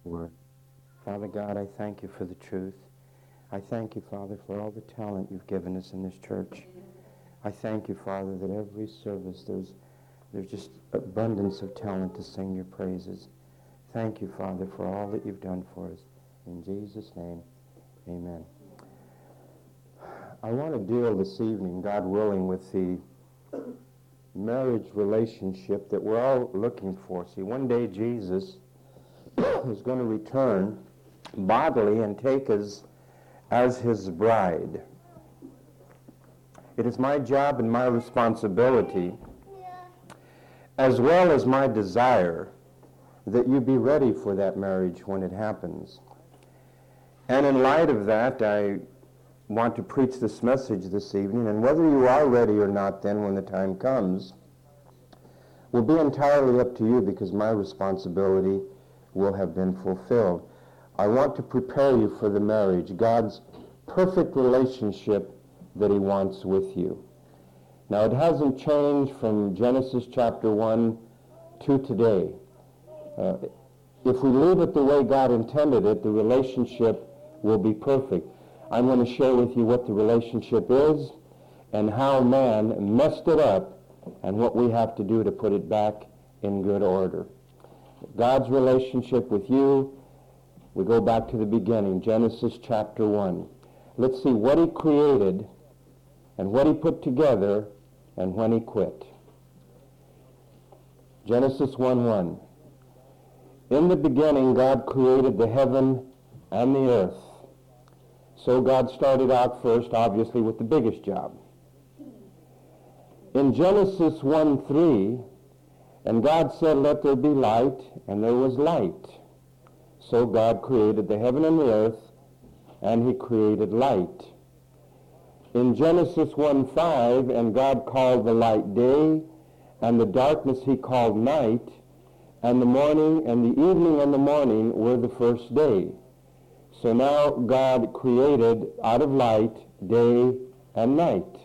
Word. Father God, I thank you for the truth. I thank you, Father, for all the talent you've given us in this church. I thank you, Father, that every service there's just abundance of talent to sing your praises. Thank you, Father, for all that you've done for us. In Jesus' name, amen. I want to deal this evening, God willing, with the marriage relationship that we're all looking for. See, one day Jesus is going to return bodily and take us as his bride. It is my job and my responsibility, as well as my desire, that you be ready for that marriage when it happens. And in light of that, I want to preach this message this evening, and whether you are ready or not then when the time comes will be entirely up to you, because my responsibility will have been fulfilled. I want to prepare you for the marriage, God's perfect relationship that he wants with you. Now, it hasn't changed from Genesis chapter 1 to today. If we leave it the way God intended it, the relationship will be perfect. I'm going to share with you what the relationship is and how man messed it up and what we have to do to put it back in good order. God's relationship with you, we go back to the beginning, Genesis chapter 1. Let's see what he created and what he put together and when he quit. Genesis 1:1. In the beginning, God created the heaven and the earth. So God started out first, obviously, with the biggest job. In Genesis 1:3, and God said, "Let there be light," and there was light. So God created the heaven and the earth, and he created light. In Genesis 1:5, and God called the light day, and the darkness he called night, and the morning and the evening and the morning were the first day. So now God created out of light day and night.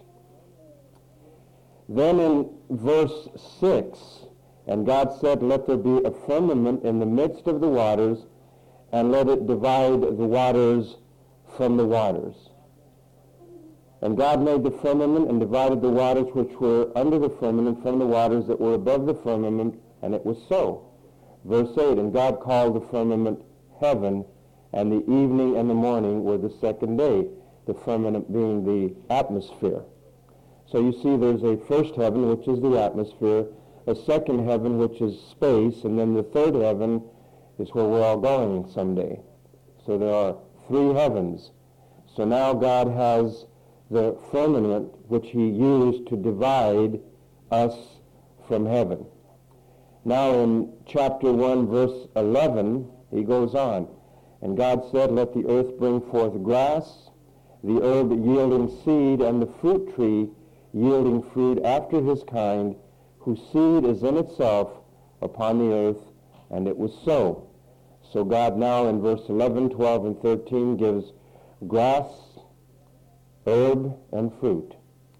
Then in verse 6, and God said, "Let there be a firmament in the midst of the waters, and let it divide the waters from the waters." And God made the firmament and divided the waters which were under the firmament from the waters that were above the firmament, and it was so. Verse 8, and God called the firmament heaven, and the evening and the morning were the second day, the firmament being the atmosphere. So you see there's a first heaven, which is the atmosphere, a second heaven, which is space, and then the third heaven is where we're all going someday. So there are three heavens. So now God has the firmament which he used to divide us from heaven. Now in chapter 1, verse 11, he goes on, and God said, "Let the earth bring forth grass, the herb yielding seed, and the fruit tree yielding fruit after his kind, whose seed is in itself upon the earth," and it was so. So God now in verse 11, 12, and 13 gives grass, herb, and fruit.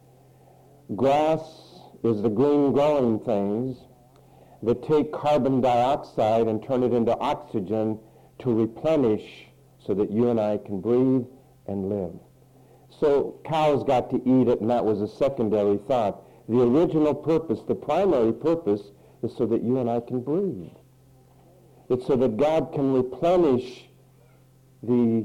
Grass is the green growing things that take carbon dioxide and turn it into oxygen to replenish so that you and I can breathe and live. So cows got to eat it, and that was a secondary thought. The original purpose, the primary purpose, is so that you and I can breathe. It's so that God can replenish the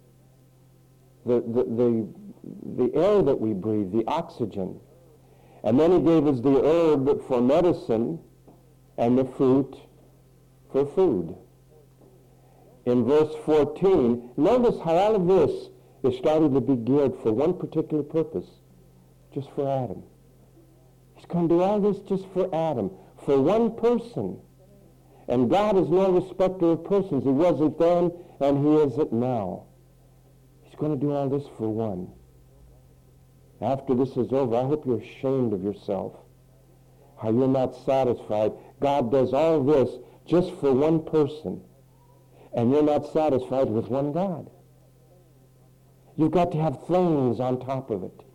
air that we breathe, the oxygen. And then he gave us the herb for medicine and the fruit for food. In verse 14, notice how all of this is starting to be geared for one particular purpose, just for Adam. He's going to do all this just for Adam, for one person. And God is no respecter of persons. He wasn't then, and he isn't now. He's going to do all this for one. After this is over, I hope you're ashamed of yourself, how you're not satisfied. God does all this just for one person, and you're not satisfied with one God. You've got to have things on top of it.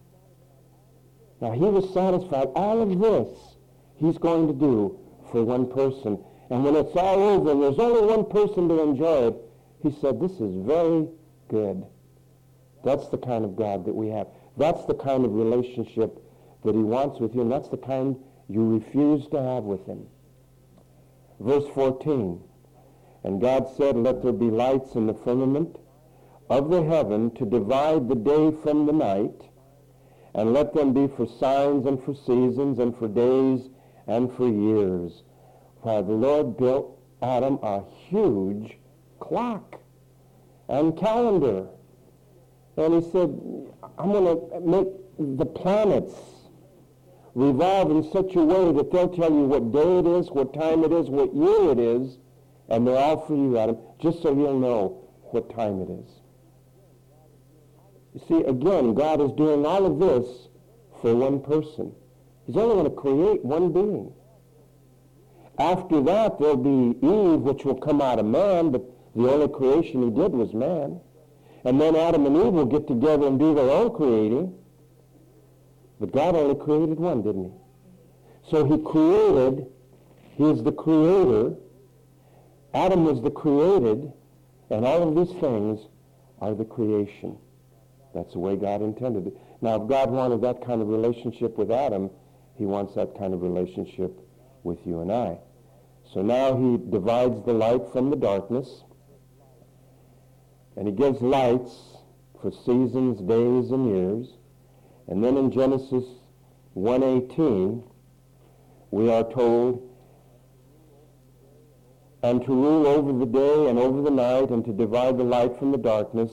Now, he was satisfied. All of this he's going to do for one person. And when it's all over and there's only one person to enjoy it, he said, this is very good. That's the kind of God that we have. That's the kind of relationship that he wants with you, and that's the kind you refuse to have with him. Verse 14, and God said, let there be lights in the firmament of the heaven to divide the day from the night, and let them be for signs and for seasons and for days and for years. Why, the Lord built Adam a huge clock and calendar. And he said, I'm going to make the planets revolve in such a way that they'll tell you what day it is, what time it is, what year it is, and they're all for you, Adam, just so you'll know what time it is. You see, again, God is doing all of this for one person. He's only going to create one being. After that, there'll be Eve, which will come out of man, but the only creation he did was man. And then Adam and Eve will get together and do their own creating. But God only created one, didn't he? So he created, he is the creator. Adam was the created, and all of these things are the creation. That's the way God intended it. Now, if God wanted that kind of relationship with Adam, he wants that kind of relationship with you and I. So now he divides the light from the darkness, and he gives lights for seasons, days, and years. And then in Genesis 1:18, we are told, and to rule over the day and over the night, and to divide the light from the darkness.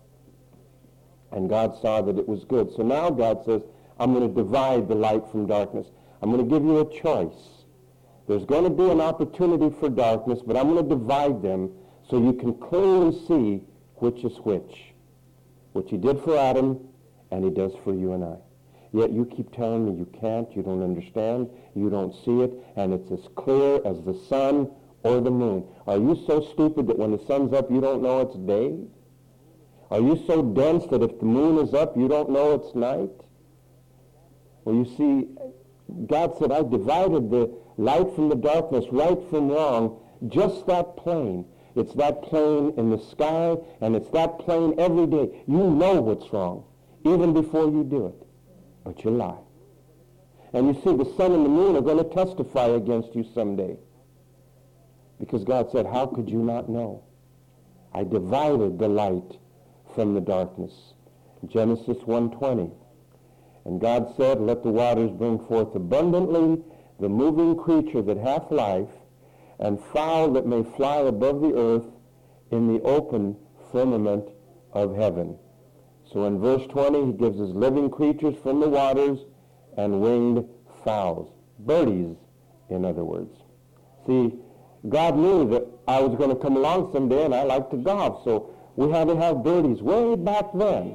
And God saw that it was good. So now God says, I'm going to divide the light from darkness. I'm going to give you a choice. There's going to be an opportunity for darkness, but I'm going to divide them so you can clearly see which is which he did for Adam, and he does for you and I. Yet you keep telling me you can't, you don't understand, you don't see it, and it's as clear as the sun or the moon. Are you so stupid that when the sun's up you don't know it's day? Are you so dense that if the moon is up you don't know it's night? Well, you see, God said, I divided the light from the darkness, right from wrong, just that plain. It's that plain in the sky, and it's that plain every day. You know what's wrong, even before you do it, but you lie. And you see, the sun and the moon are going to testify against you someday. Because God said, how could you not know? I divided the light from the darkness. Genesis 1:20. And God said, let the waters bring forth abundantly the moving creature that hath life, and fowl that may fly above the earth in the open firmament of heaven. So in verse 20, he gives us living creatures from the waters and winged fowls. Birdies, in other words. See, God knew that I was going to come along someday, and I like to golf, so we had to have birdies way back then.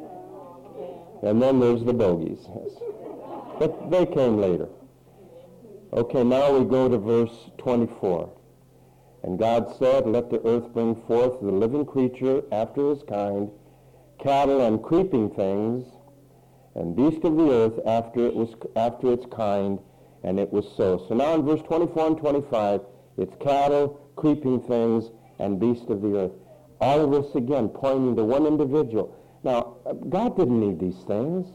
And then there's the bogeys. But they came later. Okay, now we go to verse 24. And God said, let the earth bring forth the living creature after his kind, cattle and creeping things, and beast of the earth after its kind, and it was so. So now in verse 24 and 25, it's cattle, creeping things, and beast of the earth. All of this again pointing to one individual. Now, God didn't need these things.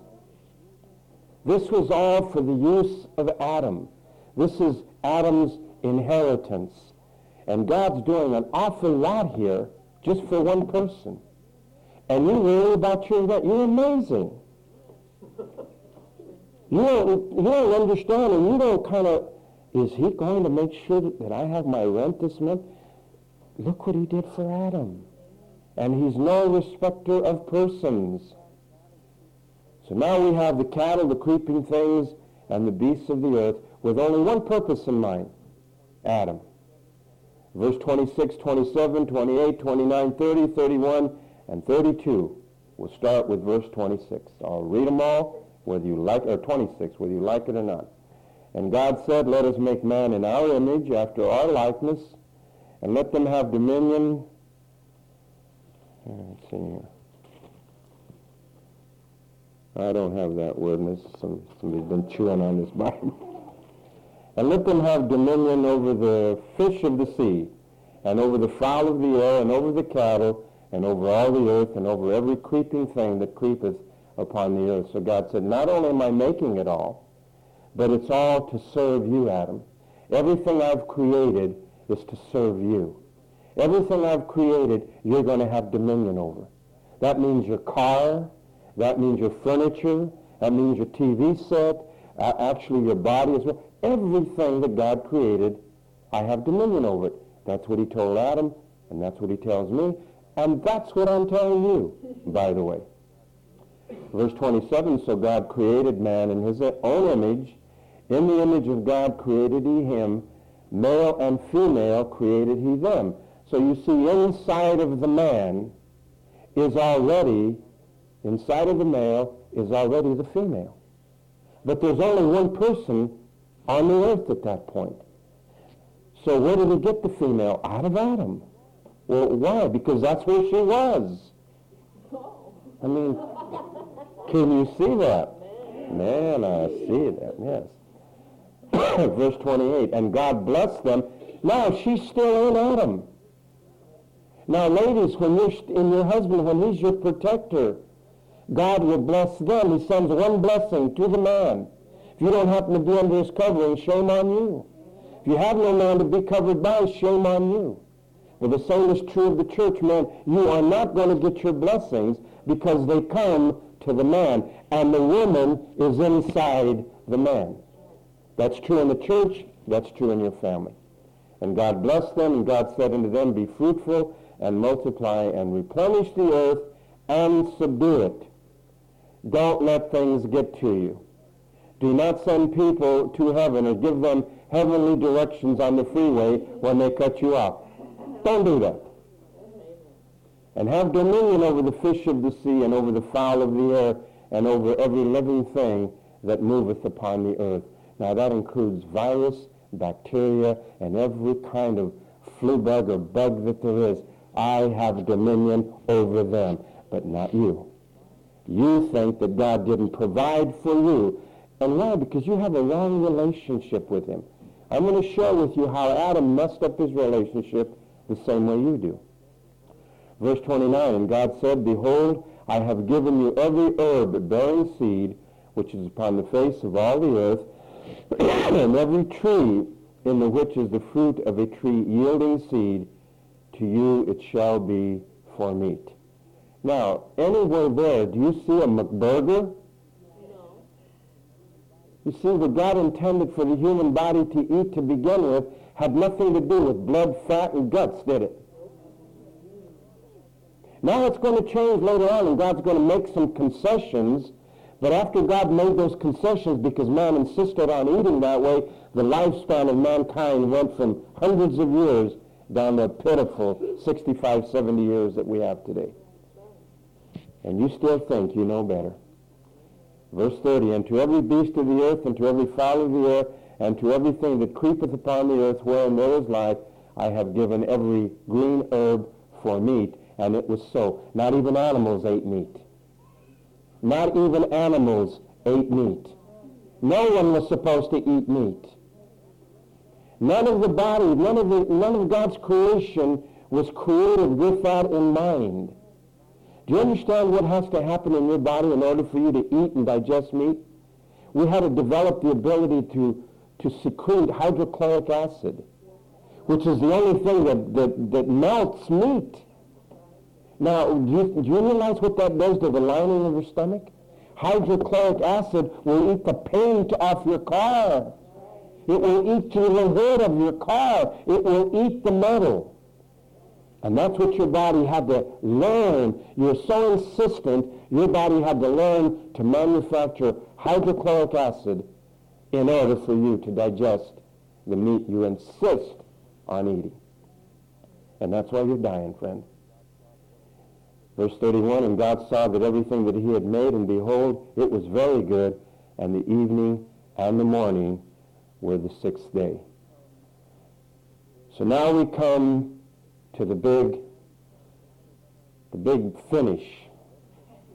This was all for the use of Adam. This is Adam's inheritance. And God's doing an awful lot here just for one person. And you worry about you're amazing. You don't understand, and you don't kind of, is he going to make sure that I have my rent this month? Look what he did for Adam. And he's no respecter of persons. So now we have the cattle, the creeping things, and the beasts of the earth with only one purpose in mind, Adam. Verse 26, 27, 28, 29, 30, 31, and 32. We'll start with verse 26. I'll read them all, whether you like, or 26, whether you like it or not. And God said, let us make man in our image, after our likeness, and let them have dominion. Let's see here. I don't have that word. Somebody's been chewing on this Bible. and let them have dominion over the fish of the sea, and over the fowl of the air, and over the cattle, and over all the earth, and over every creeping thing that creepeth upon the earth. So God said, not only am I making it all, but it's all to serve you, Adam. Everything I've created is to serve you. Everything I've created, you're going to have dominion over. That means your car, that means your furniture, that means your TV set, actually your body as well. Everything that God created, I have dominion over it. That's what he told Adam, and that's what he tells me, and that's what I'm telling you, by the way. Verse 27, so God created man in his own image. In the image of God created he him. Male and female created he them. So you see, inside of the man is already, inside of the male is already the female. But there's only one person on the earth at that point. So where did he get the female? Out of Adam. Well, why? Because that's where she was. I mean, can you see that? Man, I see that, yes. Verse 28, and God blessed them. Now, she's still in Adam. Now, ladies, when you're in your husband, when he's your protector, God will bless them. He sends one blessing to the man. If you don't happen to be under his covering, shame on you. If you have no man to be covered by, shame on you. Well, the same is true of the church, man. You are not going to get your blessings because they come to the man, and the woman is inside the man. That's true in the church. That's true in your family. And God blessed them, and God said unto them, be fruitful and multiply and replenish the earth and subdue it. Don't let things get to you. Do not send people to heaven or give them heavenly directions on the freeway when they cut you off. Don't do that. And have dominion over the fish of the sea and over the fowl of the air and over every living thing that moveth upon the earth. Now that includes virus, bacteria, and every kind of flu bug or bug that there is. I have dominion over them, but not you. You think that God didn't provide for you. And why? Because you have a wrong relationship with him. I'm going to share with you how Adam messed up his relationship the same way you do. Verse 29, and God said, behold, I have given you every herb bearing seed, which is upon the face of all the earth, and every tree in the which is the fruit of a tree yielding seed, to you it shall be for meat. Now, anywhere there, do you see a McBurger? No. You see, what God intended for the human body to eat to begin with had nothing to do with blood, fat, and guts, did it? Now it's going to change later on, and God's going to make some concessions. But after God made those concessions, because man insisted on eating that way, the lifespan of mankind went from hundreds of years down to a pitiful 65, 70 years that we have today. And you still think you know better. Verse 30, and to every beast of the earth, and to every fowl of the air, and to everything that creepeth upon the earth, wherein there is life, I have given every green herb for meat. And it was so. Not even animals ate meat. Not even animals ate meat. No one was supposed to eat meat. None of the body, none of God's creation was created with that in mind. Do you understand what has to happen in your body in order for you to eat and digest meat? We had to develop the ability to secrete hydrochloric acid, which is the only thing that melts meat. Now, do you realize what that does to the lining of your stomach? Hydrochloric acid will eat the paint off your car. It will eat through the hood of your car. It will eat the metal. And that's what your body had to learn. You were so insistent, your body had to learn to manufacture hydrochloric acid in order for you to digest the meat you insist on eating. And that's why you're dying, friend. Verse 31, and God saw that everything that he had made, and behold, it was very good, and the evening and the morning were the sixth day. So now we come to the big finish.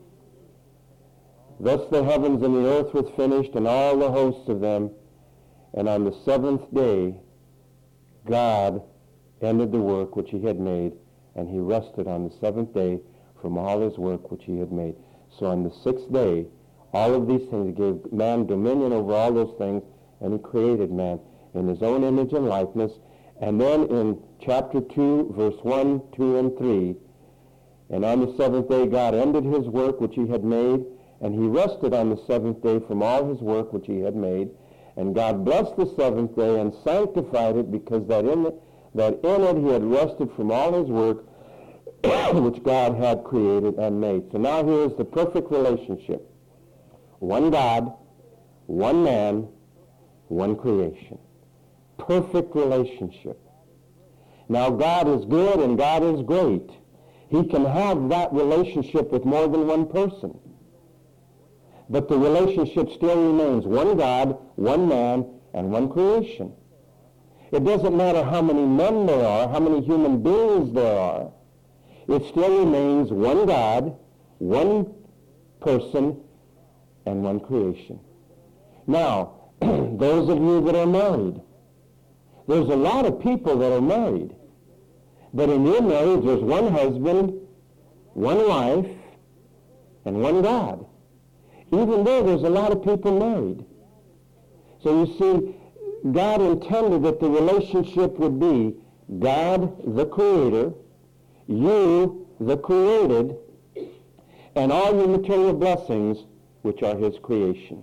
Thus the heavens and the earth were finished, and all the hosts of them. And on the seventh day, God ended the work which he had made, and he rested on the seventh day from all his work which he had made. So on the sixth day, all of these things, he gave man dominion over all those things, and he created man in his own image and likeness. And then in chapter 2, verse 1, 2, and 3, and on the seventh day God ended his work which he had made, and he rested on the seventh day from all his work which he had made. And God blessed the seventh day and sanctified it, because that in it he had rested from all his work which God had created and made. So now here is the perfect relationship. One God, one man, one creation. Perfect relationship. Now God is good and God is great. He can have that relationship with more than one person. But the relationship still remains one God, one man, and one creation. It doesn't matter how many men there are, how many human beings there are. It still remains one God, one person, and one creation. Now, those of you that are married, there's a lot of people that are married. But in your marriage, there's one husband, one wife, and one God. Even there's a lot of people married. So you see, God intended that the relationship would be God, the Creator, you, the created, and all your material blessings, which are his creation.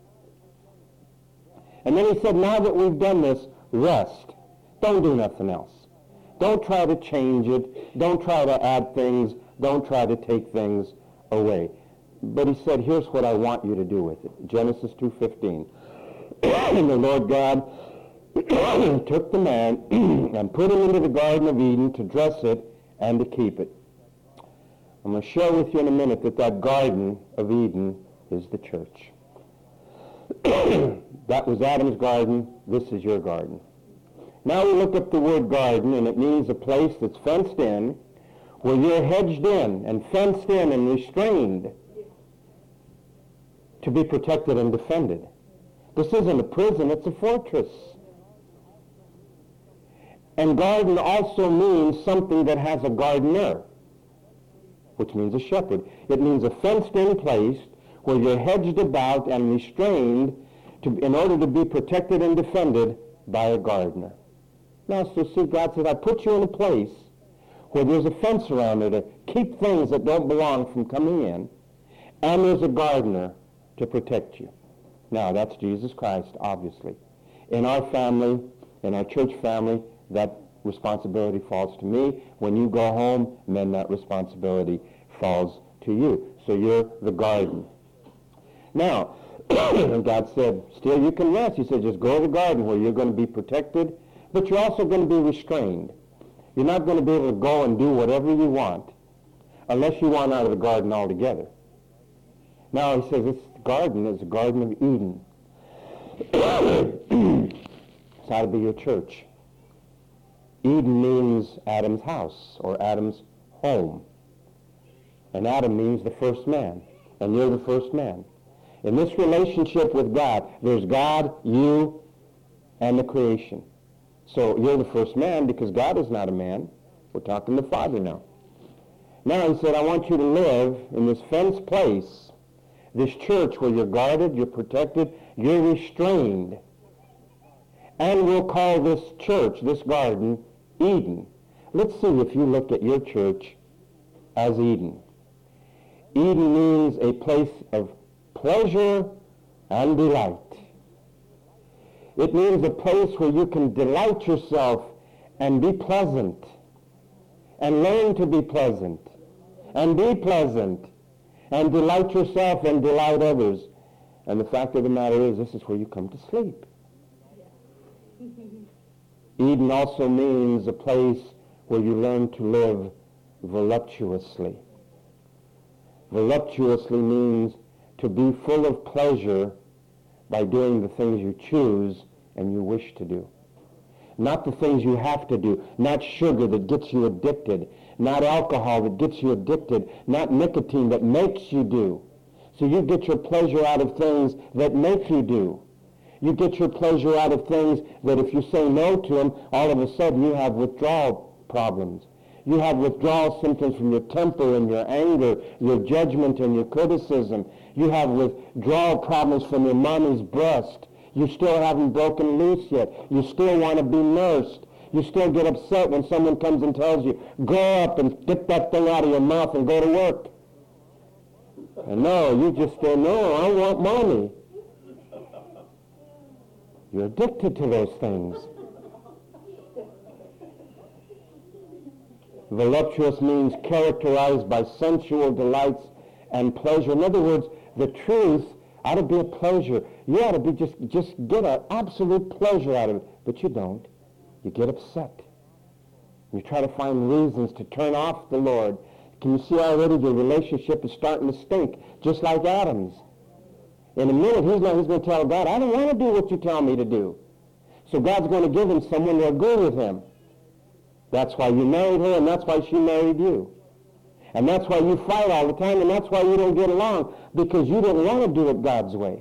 And then he said, now that we've done this, rest. Don't do nothing else. Don't try to change it. Don't try to add things. Don't try to take things away. But he said, here's what I want you to do with it. Genesis 2:15. And the Lord God took the man and put him into the Garden of Eden to dress it and to keep it. I'm going to share with you in a minute that Garden of Eden is the church. That was Adam's garden. This is your garden. Now we look up the word garden, and it means a place that's fenced in, where you're hedged in and fenced in and restrained to be protected and defended. This isn't a prison, it's a fortress. And garden also means something that has a gardener, which means a shepherd. It means a fenced-in place where you're hedged about and restrained in order to be protected and defended by a gardener. Now, so see, God said, I put you in a place where there's a fence around it to keep things that don't belong from coming in, and there's a gardener to protect you. Now, that's Jesus Christ, obviously. In our family, in our church family, that responsibility falls to me. When you go home, then that responsibility falls to you. So you're the garden. Now, God said, still you can rest. He said, just go to the garden where you're going to be protected, but you're also going to be restrained. You're not going to be able to go and do whatever you want unless you want out of the garden altogether. Now he says this garden is the Garden of Eden. It's how to be your church. Eden means Adam's house or Adam's home. And Adam means the first man. And you're the first man. In this relationship with God, there's God, you, and the creation. So you're the first man because God is not a man. We're talking to the Father now. Now he said, I want you to live in this fenced place, this church where you're guarded, you're protected, you're restrained. And we'll call this church, this garden, Eden. Let's see if you look at your church as Eden. Eden means a place of pleasure and delight. It means a place where you can delight yourself and be pleasant and learn to be pleasant and be pleasant and delight yourself and delight others. And the fact of the matter is, this is where you come to sleep. Eden also means a place where you learn to live voluptuously. Voluptuously means to be full of pleasure by doing the things you choose and you wish to do. Not the things you have to do. Not sugar that gets you addicted. Not alcohol that gets you addicted. Not nicotine that makes you do. So you get your pleasure out of things that make you do. You get your pleasure out of things that if you say no to them, all of a sudden you have withdrawal problems. You have withdrawal symptoms from your temper and your anger, your judgment and your criticism. You have withdrawal problems from your mommy's breast. You still haven't broken loose yet. You still want to be nursed. You still get upset when someone comes and tells you, grow up and get that thing out of your mouth and go to work. And no, you just say, no, I want mommy. You're addicted to those things. Voluptuous means characterized by sensual delights and pleasure. In other words, the truth ought to be a pleasure. You ought to be just get an absolute pleasure out of it. But you don't. You get upset. You try to find reasons to turn off the Lord. Can you see already your relationship is starting to stink, just like Adam's? In a minute, he's going to tell God, I don't want to do what you tell me to do. So God's going to give him someone to agree with him. That's why you married her, and that's why she married you. And that's why you fight all the time, and that's why you don't get along, because you didn't want to do it God's way.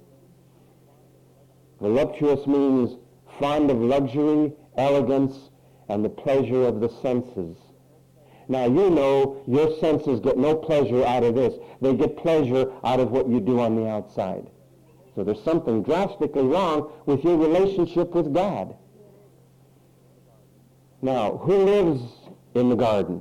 Voluptuous means fond of luxury, elegance, and the pleasure of the senses. Now, you know your senses get no pleasure out of this. They get pleasure out of what you do on the outside. So there's something drastically wrong with your relationship with God. Now, who lives in the garden?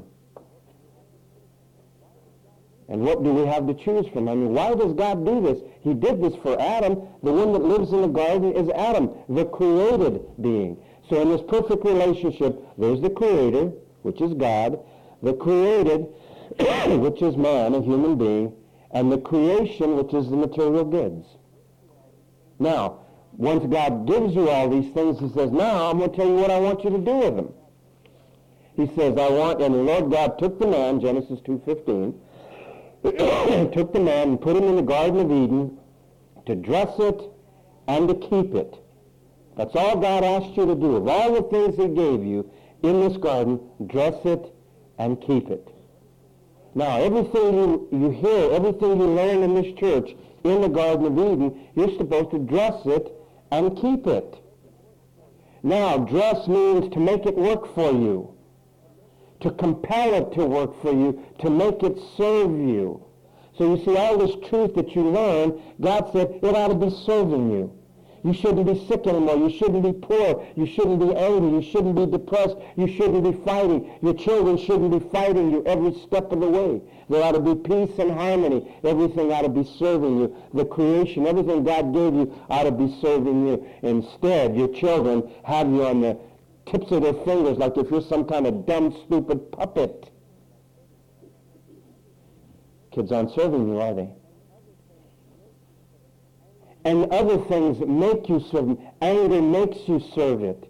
And what do we have to choose from? I mean, why does God do this? He did this for Adam. The one that lives in the garden is Adam, the created being. So in this perfect relationship, there's the creator, which is God, the created, which is man, a human being, and the creation, which is the material goods. Now, once God gives you all these things, he says, now I'm going to tell you what I want you to do with them. He says, and the Lord God took the man, Genesis 2:15, took the man and put him in the Garden of Eden to dress it and to keep it. That's all God asked you to do. Of all the things he gave you in this garden, dress it and keep it. Now, everything you hear, everything you learn in this church, in the Garden of Eden, you're supposed to dress it and keep it. Now, dress means to make it work for you, to compel it to work for you, to make it serve you. So you see, all this truth that you learn, God said it ought to be serving you. You shouldn't be sick anymore. You shouldn't be poor. You shouldn't be angry. You shouldn't be depressed. You shouldn't be fighting. Your children shouldn't be fighting you every step of the way. There ought to be peace and harmony. Everything ought to be serving you. The creation, everything God gave you ought to be serving you. Instead, your children have you on the tips of their fingers like if you're some kind of dumb, stupid puppet. Kids aren't serving you, are they? And other things that make you serve him. Anger makes you serve it.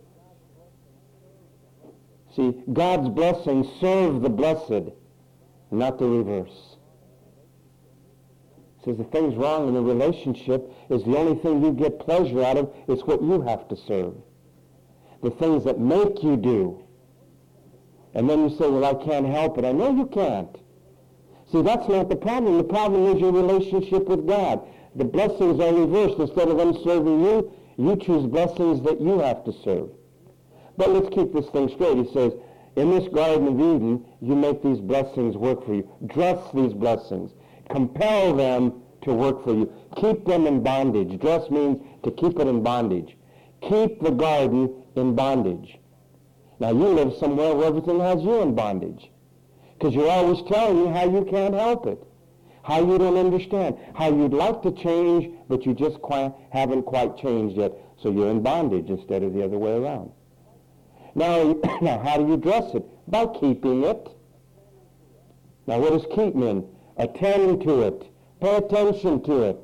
See, God's blessings serve the blessed, not the reverse. He says the things wrong in the relationship is the only thing you get pleasure out of is what you have to serve. The things that make you do. And then you say, well, I can't help it. I know you can't. See, that's not the problem. The problem is your relationship with God. The blessings are reversed. Instead of them serving you, you choose blessings that you have to serve. But let's keep this thing straight. He says, in this Garden of Eden, you make these blessings work for you. Dress these blessings. Compel them to work for you. Keep them in bondage. Dress means to keep it in bondage. Keep the garden in bondage. Now, you live somewhere where everything has you in bondage. Because you're always telling you how you can't help it. How you don't understand, how you'd like to change, but you just haven't quite changed yet. So you're in bondage instead of the other way around. Now, how do you dress it? By keeping it. Now, what does keep mean? Attend to it. Pay attention to it.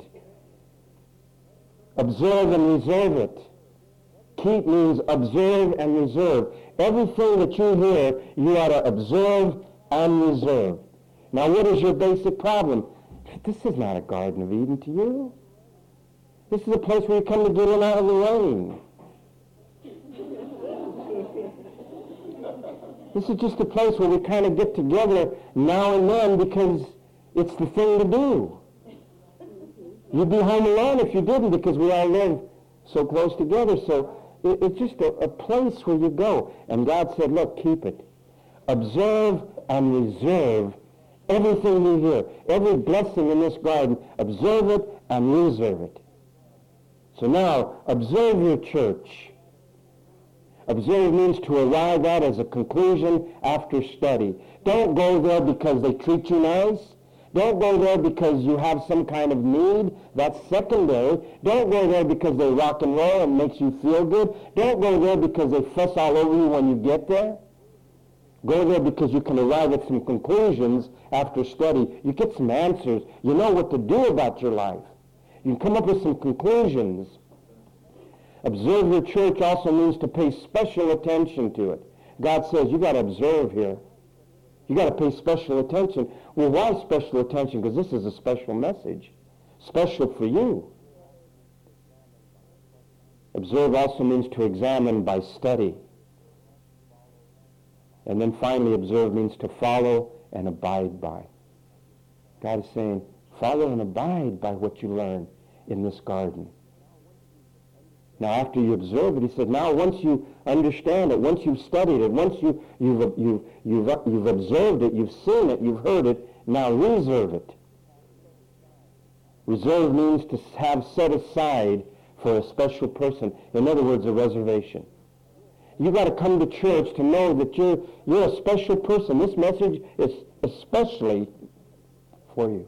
Observe and reserve it. Keep means observe and reserve. Everything that you hear, you ought to observe and reserve. Now, what is your basic problem? This is not a Garden of Eden to you. This is a place where you come to get in out of the rain. This is just a place where we kind of get together now and then because it's the thing to do. You'd be home alone if you didn't, because we all live so close together. So it's just a place where you go. And God said, look, keep it. Observe and reserve everything you hear. Every blessing in this garden, observe it and reserve it. So now, observe your church. Observe means to arrive at as a conclusion after study. Don't go there because they treat you nice. Don't go there because you have some kind of need. That's secondary. Don't go there because they rock and roll and makes you feel good. Don't go there because they fuss all over you when you get there. Go there because you can arrive at some conclusions after study. You get some answers. You know what to do about your life. You can come up with some conclusions. Observe your church also means to pay special attention to it. God says, you got to observe here. You got to pay special attention. Well, why special attention? Because this is a special message. Special for you. Observe also means to examine by study. And then finally, observe means to follow and abide by. God is saying, follow and abide by what you learn in this garden. Now, after you observe it, he said, now once you understand it, once you've studied it, once you've observed it, you've seen it, you've heard it, now reserve it. Reserve means to have set aside for a special person. In other words, a reservation. You got to come to church to know that you're a special person. This message is especially for you.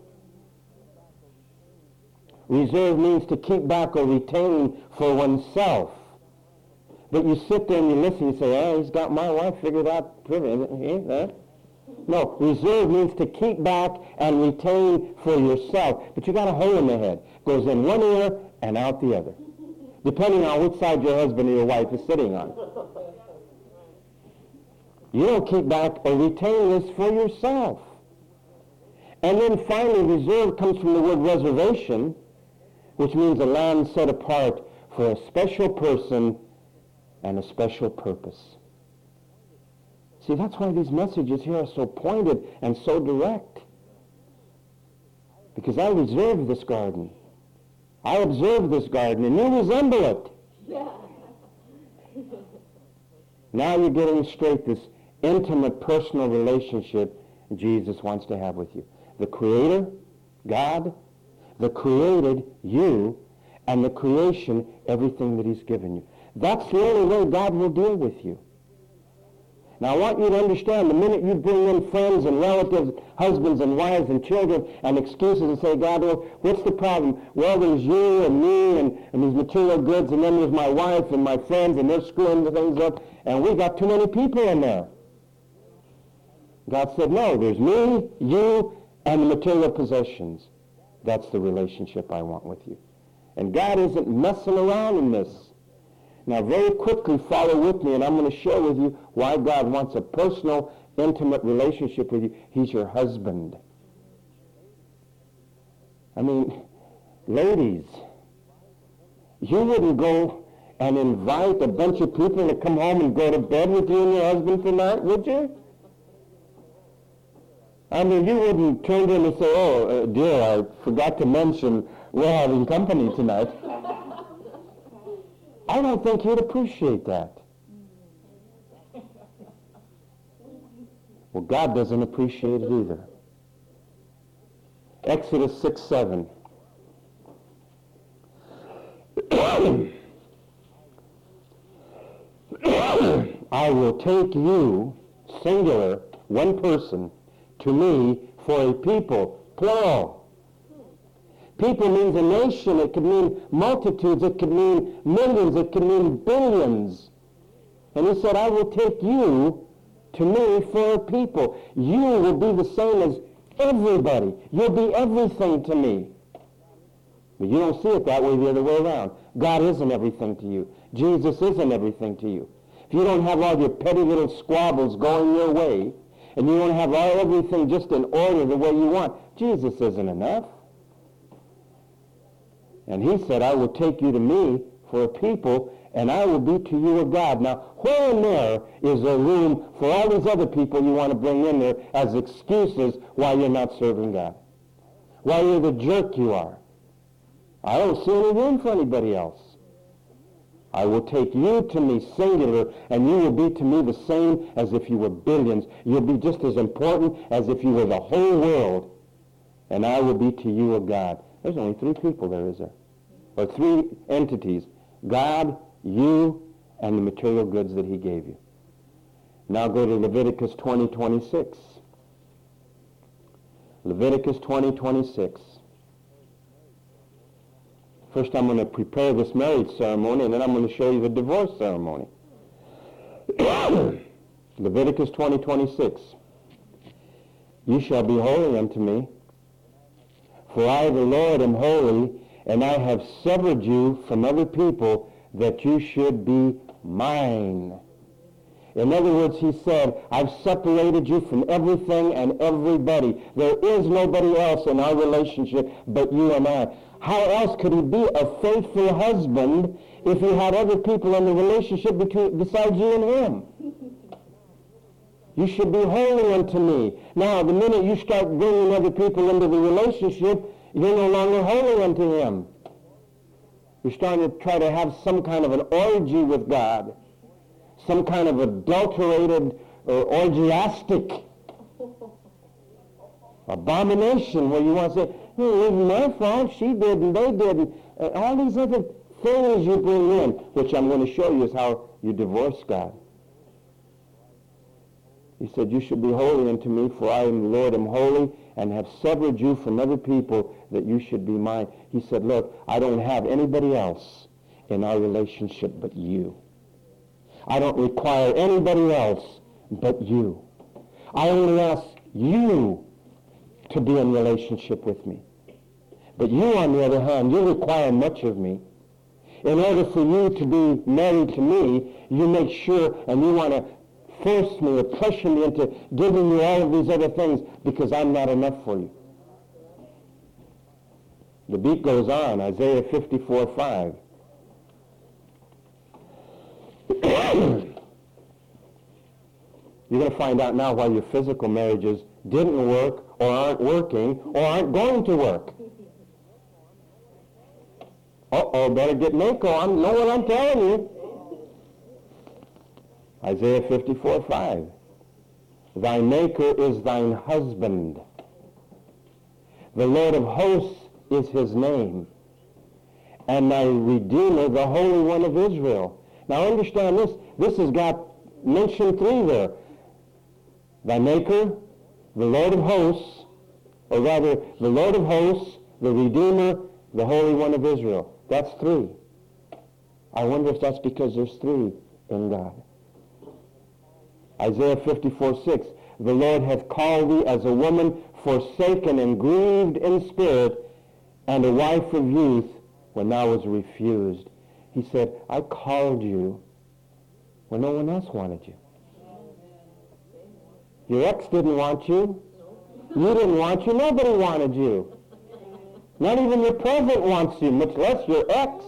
Reserve means to keep back or retain for oneself. But you sit there and you listen and say, oh, he's got my wife figured out. No, reserve means to keep back and retain for yourself. But you got a hole in the head. Goes in one ear and out the other, depending on which side your husband or your wife is sitting on. You don't keep back or retain this for yourself. And then finally, reserve comes from the word reservation, which means a land set apart for a special person and a special purpose. See, that's why these messages here are so pointed and so direct. Because I reserve this garden. I observe this garden, and you resemble it. Yeah. Now you're getting straight this intimate, personal relationship Jesus wants to have with you. The Creator, God, the created, you, and the creation, everything that he's given you. That's the only way God will deal with you. Now I want you to understand, the minute you bring in friends and relatives, husbands and wives and children, and excuses and say, God, well, what's the problem? Well, there's you and me and these material goods, and then there's my wife and my friends, and they're screwing the things up, and we got too many people in there. God said, no, there's me, you, and the material possessions. That's the relationship I want with you. And God isn't messing around in this. Now, very quickly, follow with me, and I'm going to share with you why God wants a personal, intimate relationship with you. He's your husband. I mean, ladies, you wouldn't go and invite a bunch of people to come home and go to bed with you and your husband tonight, would you? I mean, you wouldn't turn to him and say, oh, dear, I forgot to mention we're having company tonight. I don't think he'd appreciate that. Well, God doesn't appreciate it either. Exodus 6:7. I will take you, singular, one person, to me for a people, plural. People means a nation. It could mean multitudes. It could mean millions. It could mean billions. And he said, I will take you to me for a people. You will be the same as everybody. You'll be everything to me. But you don't see it that way, the other way around. God isn't everything to you. Jesus isn't everything to you. If you don't have all your petty little squabbles going your way, and you don't have everything just in order the way you want, Jesus isn't enough. And he said, I will take you to me for a people, and I will be to you a God. Now, where in there is there room for all these other people you want to bring in there as excuses why you're not serving God? Why you're the jerk you are? I don't see any room for anybody else. I will take you to me, singular, and you will be to me the same as if you were billions. You'll be just as important as if you were the whole world. And I will be to you a God. There's only three people there, is there? Or three entities. God, you, and the material goods that he gave you. Now go to Leviticus 20:26. Leviticus 20:26. First I'm going to prepare this marriage ceremony, and then I'm going to show you the divorce ceremony. Leviticus 20:26. You shall be holy unto me, for I, the Lord, am holy, and I have severed you from other people, that you should be mine. In other words, he said, I've separated you from everything and everybody. There is nobody else in our relationship but you and I. How else could he be a faithful husband if he had other people in the relationship besides you and him? You should be holy unto me. Now, the minute you start bringing other people into the relationship, you're no longer holy unto him. You're starting to try to have some kind of an orgy with God, some kind of adulterated or orgiastic abomination where you want to say, hey, it wasn't my fault, she did and they did, and all these other things you bring in, which I'm going to show you is how you divorce God. He said, you should be holy unto me, for I am the Lord, am holy, and have severed you from other people, that you should be mine. He said, look, I don't have anybody else in our relationship but you. I don't require anybody else but you. I only ask you to be in relationship with me. But you, on the other hand, you require much of me. In order for you to be married to me, you make sure, and you want to force me or pressure me into giving you all of these other things because I'm not enough for you. The beat goes on, Isaiah 54:5. You're going to find out now why your physical marriages didn't work or aren't working or aren't going to work. Uh-oh, better get Mako. I know what I'm telling you. Isaiah 54:5. Thy Maker is thine husband. The Lord of hosts is his name. And thy Redeemer, the Holy One of Israel. Now understand this. This has got mentioned three there. Thy Maker, the Lord of hosts, or rather, the Lord of hosts, the Redeemer, the Holy One of Israel. That's three. I wonder if that's because there's three in God. Isaiah 54:6. The Lord hath called thee as a woman forsaken and grieved in spirit, and a wife of youth when thou was refused. He said, I called you when no one else wanted you. Your ex didn't want you. You didn't want you. Nobody wanted you. Not even your present wants you, much less your ex.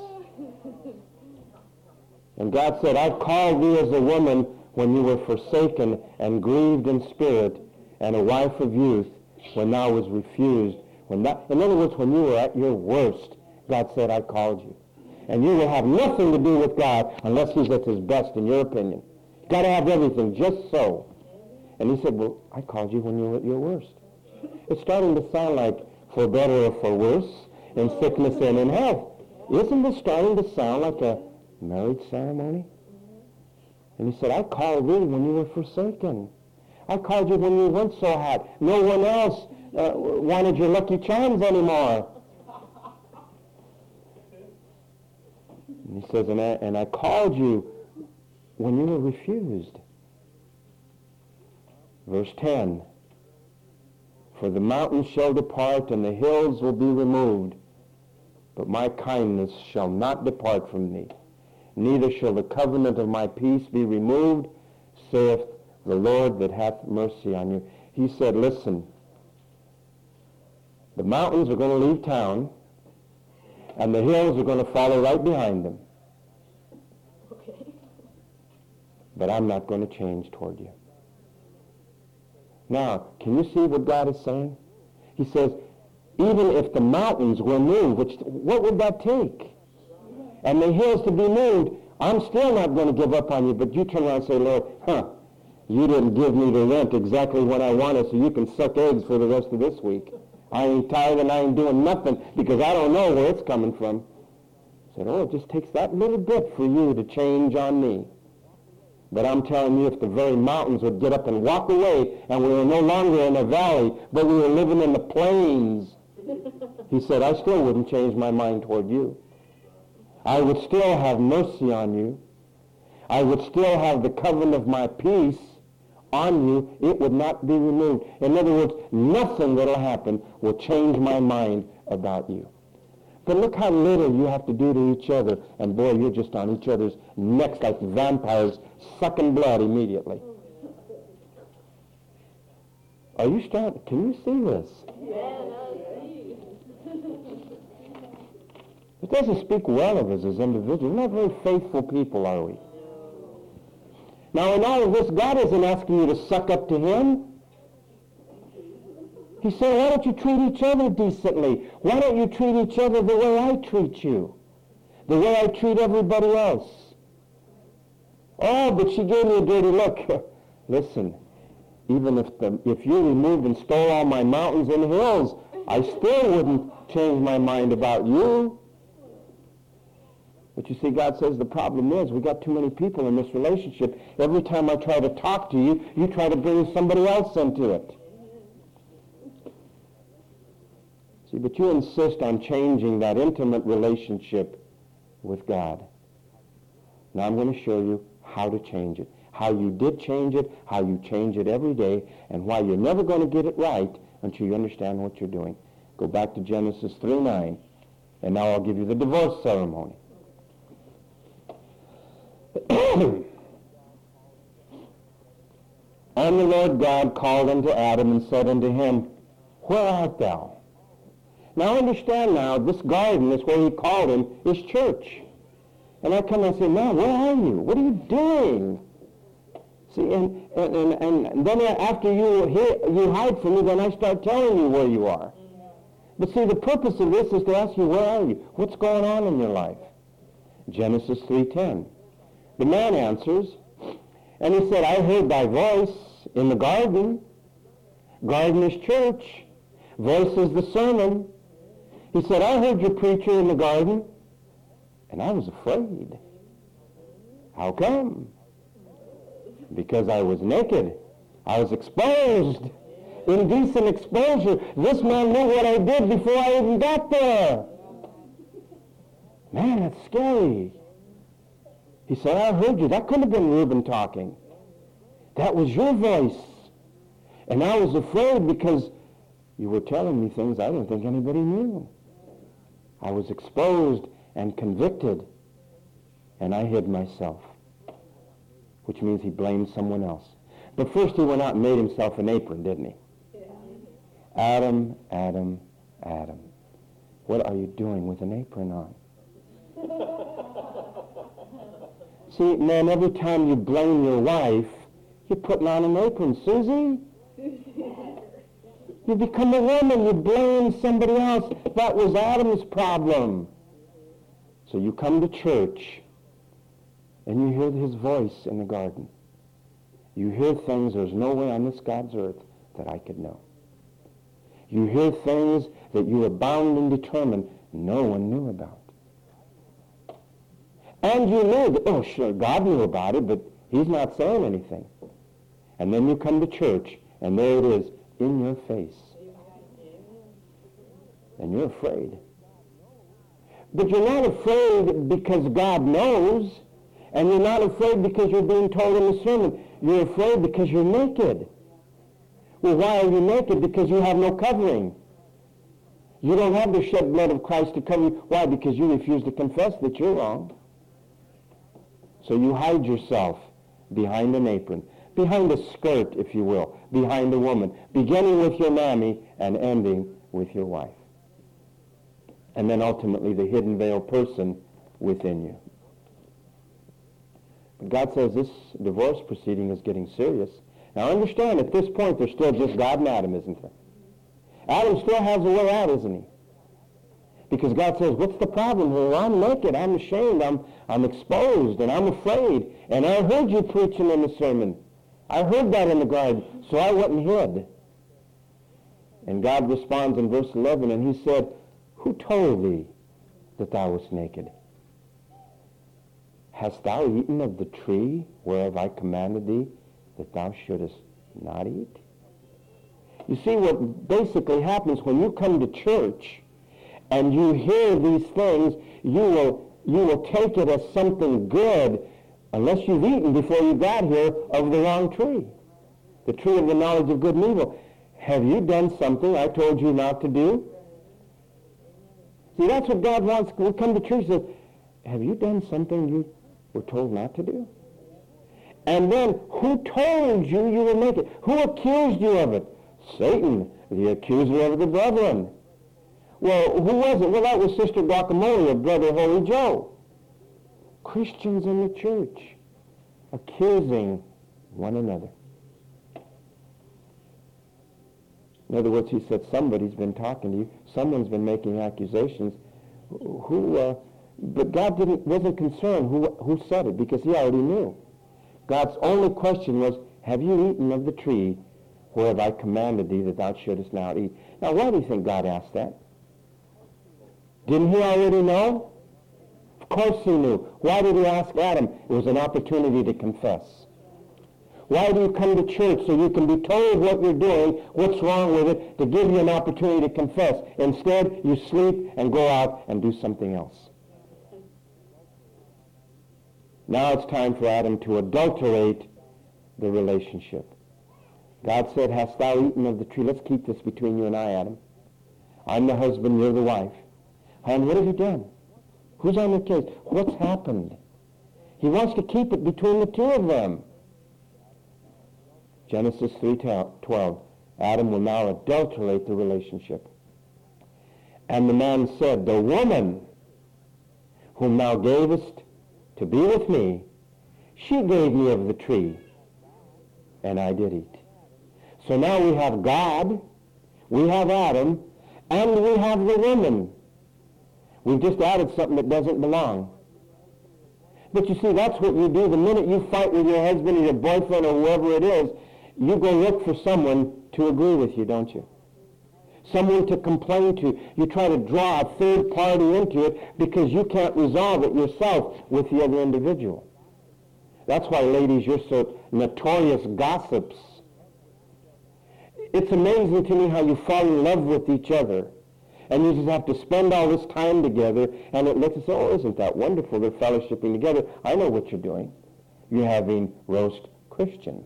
And God said, I've called thee as a woman when you were forsaken and grieved in spirit, and a wife of youth when thou was refused. In other words, when you were at your worst, God said, I called you. And you will have nothing to do with God unless he's at his best, in your opinion. You've got to have everything just so. And he said, well, I called you when you were at your worst. It's starting to sound like for better or for worse, in sickness and in health. Isn't this starting to sound like a marriage ceremony? And he said, I called thee when you were forsaken. I called you when you weren't so hot. No one else wanted your Lucky Charms anymore. And he says, and I called you when you were refused. Verse 10. For the mountains shall depart and the hills will be removed, but my kindness shall not depart from thee. Neither shall the covenant of my peace be removed, saith the Lord that hath mercy on you. He said, listen, the mountains are going to leave town, and the hills are going to follow right behind them. Okay. But I'm not going to change toward you. Now, can you see what God is saying? He says, even if the mountains were moved, what would that take? And the hills to be moved, I'm still not going to give up on you, but you turn around and say, Lord, you didn't give me the rent exactly what I wanted, so you can suck eggs for the rest of this week. I ain't tired and I ain't doing nothing because I don't know where it's coming from. I said, it just takes that little bit for you to change on me. But I'm telling you, if the very mountains would get up and walk away and we were no longer in a valley, but we were living in the plains, he said, I still wouldn't change my mind toward you. I would still have mercy on you. I would still have the covenant of my peace on you. It would not be removed. In other words, nothing that will happen will change my mind about you. But look how little you have to do to each other, and boy, you're just on each other's necks like vampires sucking blood immediately. Are you starting? Can you see this? It doesn't speak well of us as individuals. We're not very faithful people, are we? Now, in all of this, God isn't asking you to suck up to him. He said, why don't you treat each other decently? Why don't you treat each other the way I treat you? The way I treat everybody else? Oh, but she gave me a dirty look. Listen, even if you removed and stole all my mountains and hills, I still wouldn't change my mind about you. But you see, God says the problem is we got too many people in this relationship. Every time I try to talk to you, you try to bring somebody else into it. See, but you insist on changing that intimate relationship with God. Now I'm going to show you how to change it, how you did change it, how you change it every day, and why you're never going to get it right until you understand what you're doing. Go back to Genesis 3:9, and now I'll give you the divorce ceremony. And the Lord God called unto Adam and said unto him, Where art thou? Now understand now, this garden is where he called him, is church. And I come and say, man, where are you? What are you doing? See, and then after you hide from me, then I start telling you where you are. But see, the purpose of this is to ask you, where are you? What's going on in your life? Genesis 3:10. The man answers, and he said, I heard thy voice in the garden. Garden is church. Voice is the sermon. He said, I heard your preacher in the garden, and I was afraid. How come? Because I was naked. I was exposed. Indecent exposure. This man knew what I did before I even got there. Man, that's scary. He said, I heard you. That couldn't have been Reuben talking. That was your voice. And I was afraid because you were telling me things I didn't think anybody knew. I was exposed and convicted, and I hid myself, which means he blamed someone else. But first he went out and made himself an apron, didn't he? Yeah. Adam, Adam, Adam. What are you doing with an apron on? See, man, every time you blame your wife, you're putting on an apron, Susie. You become a woman, you blame somebody else. That was Adam's problem. So you come to church, and you hear his voice in the garden. You hear things there's no way on this God's earth that I could know. You hear things that you are bound and determined no one knew about. And you knew that, oh sure, God knew about it, but he's not saying anything. And then you come to church, and there it is, in your face. And you're afraid. But you're not afraid because God knows, and you're not afraid because you're being told in the sermon. You're afraid because you're naked. Well, why are you naked? Because you have no covering. You don't have the shed blood of Christ to cover you. Why? Because you refuse to confess that you're wrong. So you hide yourself behind an apron, behind a skirt, if you will, behind a woman, beginning with your mammy and ending with your wife. And then ultimately the hidden veiled person within you. But God says this divorce proceeding is getting serious. Now understand, at this point there's still just God and Adam, isn't there? Adam still has a way out, isn't he? Because God says, what's the problem? Well, I'm naked, I'm ashamed, I'm exposed, and I'm afraid. And I heard you preaching in the sermon. I heard that in the garden, so I went and hid. And God responds in verse 11, and he said, who told thee that thou wast naked? Hast thou eaten of the tree whereof I commanded thee that thou shouldest not eat? You see, what basically happens when you come to church and you hear these things, you will take it as something good unless you've eaten before you got here of the wrong tree, the tree of the knowledge of good and evil. Have you done something I told you not to do? See, that's what God wants. We come to church and says, have you done something you were told not to do? And then, who told you you were naked? Who accused you of it? Satan, the accuser of the brethren. Well, who was it? Well, that was Sister Guacamole or Brother Holy Joe. Christians in the church accusing one another. In other words, he said, somebody's been talking to you. Someone's been making accusations. But God wasn't concerned who said it, because he already knew. God's only question was, have you eaten of the tree whereof I commanded thee that thou shouldest not eat? Now, why do you think God asked that? Didn't he already know? Of course he knew. Why did he ask Adam? It was an opportunity to confess. Why do you come to church? So you can be told what you're doing, what's wrong with it, to give you an opportunity to confess. Instead, you sleep and go out and do something else. Now it's time for Adam to adulterate the relationship. God said, hast thou eaten of the tree? Let's keep this between you and I, Adam. I'm the husband, you're the wife. And what have you done? Who's on the case? What's happened? He wants to keep it between the two of them. Genesis 3:12. Adam will now adulterate the relationship. And the man said, the woman whom thou gavest to be with me, she gave me of the tree, and I did eat. So now we have God, we have Adam, and we have the woman. We've just added something that doesn't belong. But you see, that's what you do. The minute you fight with your husband or your boyfriend or whoever it is, you go look for someone to agree with you, don't you? Someone to complain to. You try to draw a third party into it because you can't resolve it yourself with the other individual. That's why, ladies, you're so notorious gossips. It's amazing to me how you fall in love with each other, and you just have to spend all this time together, and it looks as though, oh, isn't that wonderful? They're fellowshipping together. I know what you're doing. You're having roast Christian.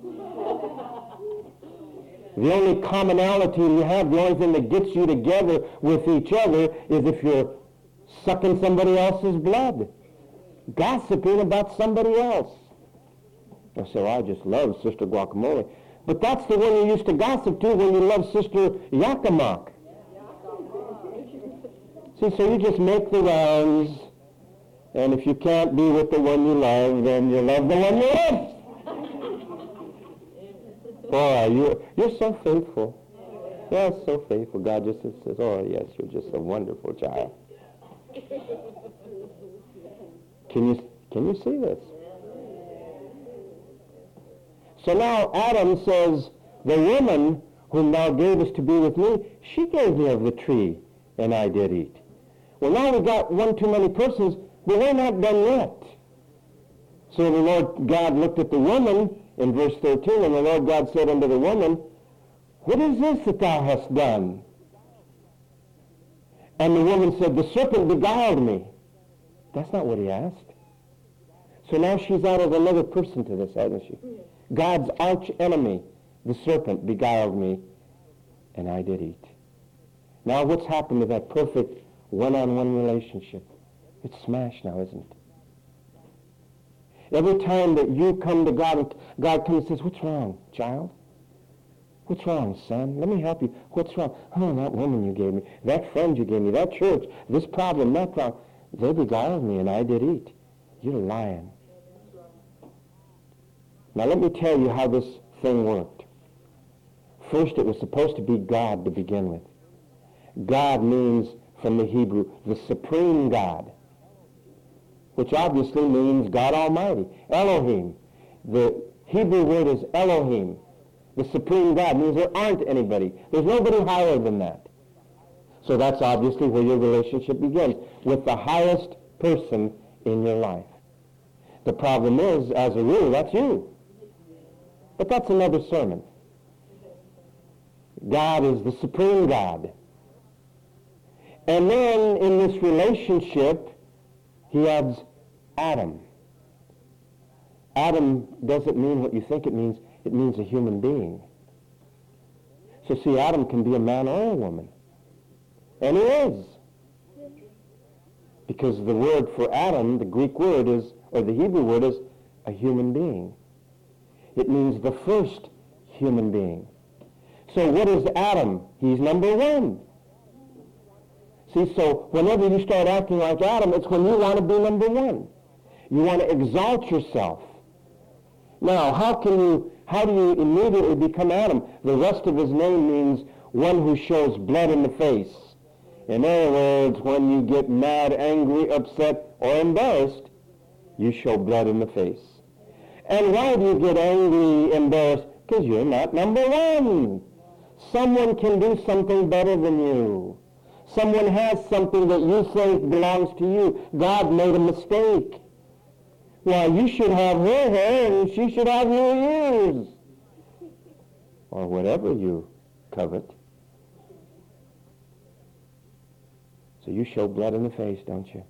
The only commonality you have, the only thing that gets you together with each other is if you're sucking somebody else's blood, gossiping about somebody else. I say, well, I just love Sister Guacamole. But that's the one you used to gossip to when you loved Sister Yakima. See, so you just make the rounds, and if you can't be with the one you love, then you love the one you love. Boy, you're so faithful. You're so faithful. God just says, oh, yes, you're just a wonderful child. Can you see this? So now Adam says, the woman whom thou gavest to be with me, she gave me of the tree, and I did eat. Well, now we got one too many persons, but we're not done yet. So the Lord God looked at the woman in verse 13, and the Lord God said unto the woman, what is this that thou hast done? And the woman said, the serpent beguiled me. That's not what he asked. So now she's added another person to this, hasn't she? God's arch enemy, the serpent, beguiled me, and I did eat. Now what's happened to that perfect one-on-one relationship? It's smashed now, isn't it? Every time that you come to God, and God comes and says, what's wrong, child? What's wrong, son? Let me help you. What's wrong? Oh, that woman you gave me, that friend you gave me, that church, this problem, that problem. They beguiled me, and I did eat. You're lying. Now let me tell you how this thing worked. First, it was supposed to be God to begin with. God means from the Hebrew, the supreme God, which obviously means God Almighty, Elohim. The Hebrew word is Elohim. The supreme God means there aren't anybody. There's nobody higher than that. So that's obviously where your relationship begins, with the highest person in your life. The problem is, as a rule, that's you. But that's another sermon. God is the supreme God. And then in this relationship, he adds Adam. Adam doesn't mean what you think it means. It means a human being. So see, Adam can be a man or a woman. And he is. Because the word for Adam, the Greek word is, or the Hebrew word is, a human being. It means the first human being. So what is Adam? He's number one. See, so whenever you start acting like Adam, it's when you want to be number one. You want to exalt yourself. Now, how do you immediately become Adam? The rest of his name means one who shows blood in the face. In other words, when you get mad, angry, upset, or embarrassed, you show blood in the face. And why do you get angry, embarrassed? Because you're not number one. Someone can do something better than you. Someone has something that you think belongs to you. God made a mistake. Well, you should have her hair and she should have your ears. Or whatever you covet. So you show blood in the face, don't you?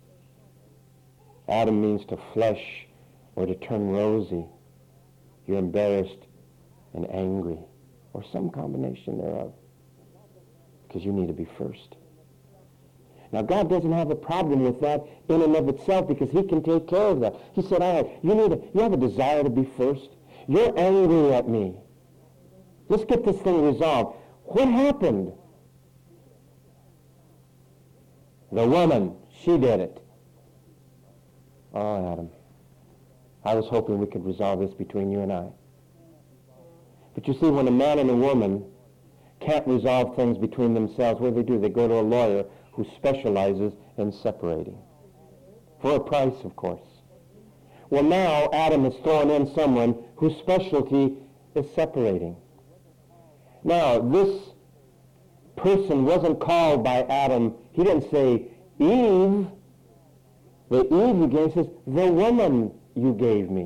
Adam means to flush or to turn rosy. You're embarrassed and angry, or some combination thereof, because you need to be first. Now, God doesn't have a problem with that in and of itself, because he can take care of that. He said, all right, you have a desire to be first. You're angry at me. Let's get this thing resolved. What happened? The woman, she did it. Oh, Adam, I was hoping we could resolve this between you and I. But you see, when a man and a woman can't resolve things between themselves, what do? They go to a lawyer who specializes in separating. For a price, of course. Well, now Adam has thrown in someone whose specialty is separating. Now, this person wasn't called by Adam. He didn't say, Eve. The Eve you gave says, the woman you gave me.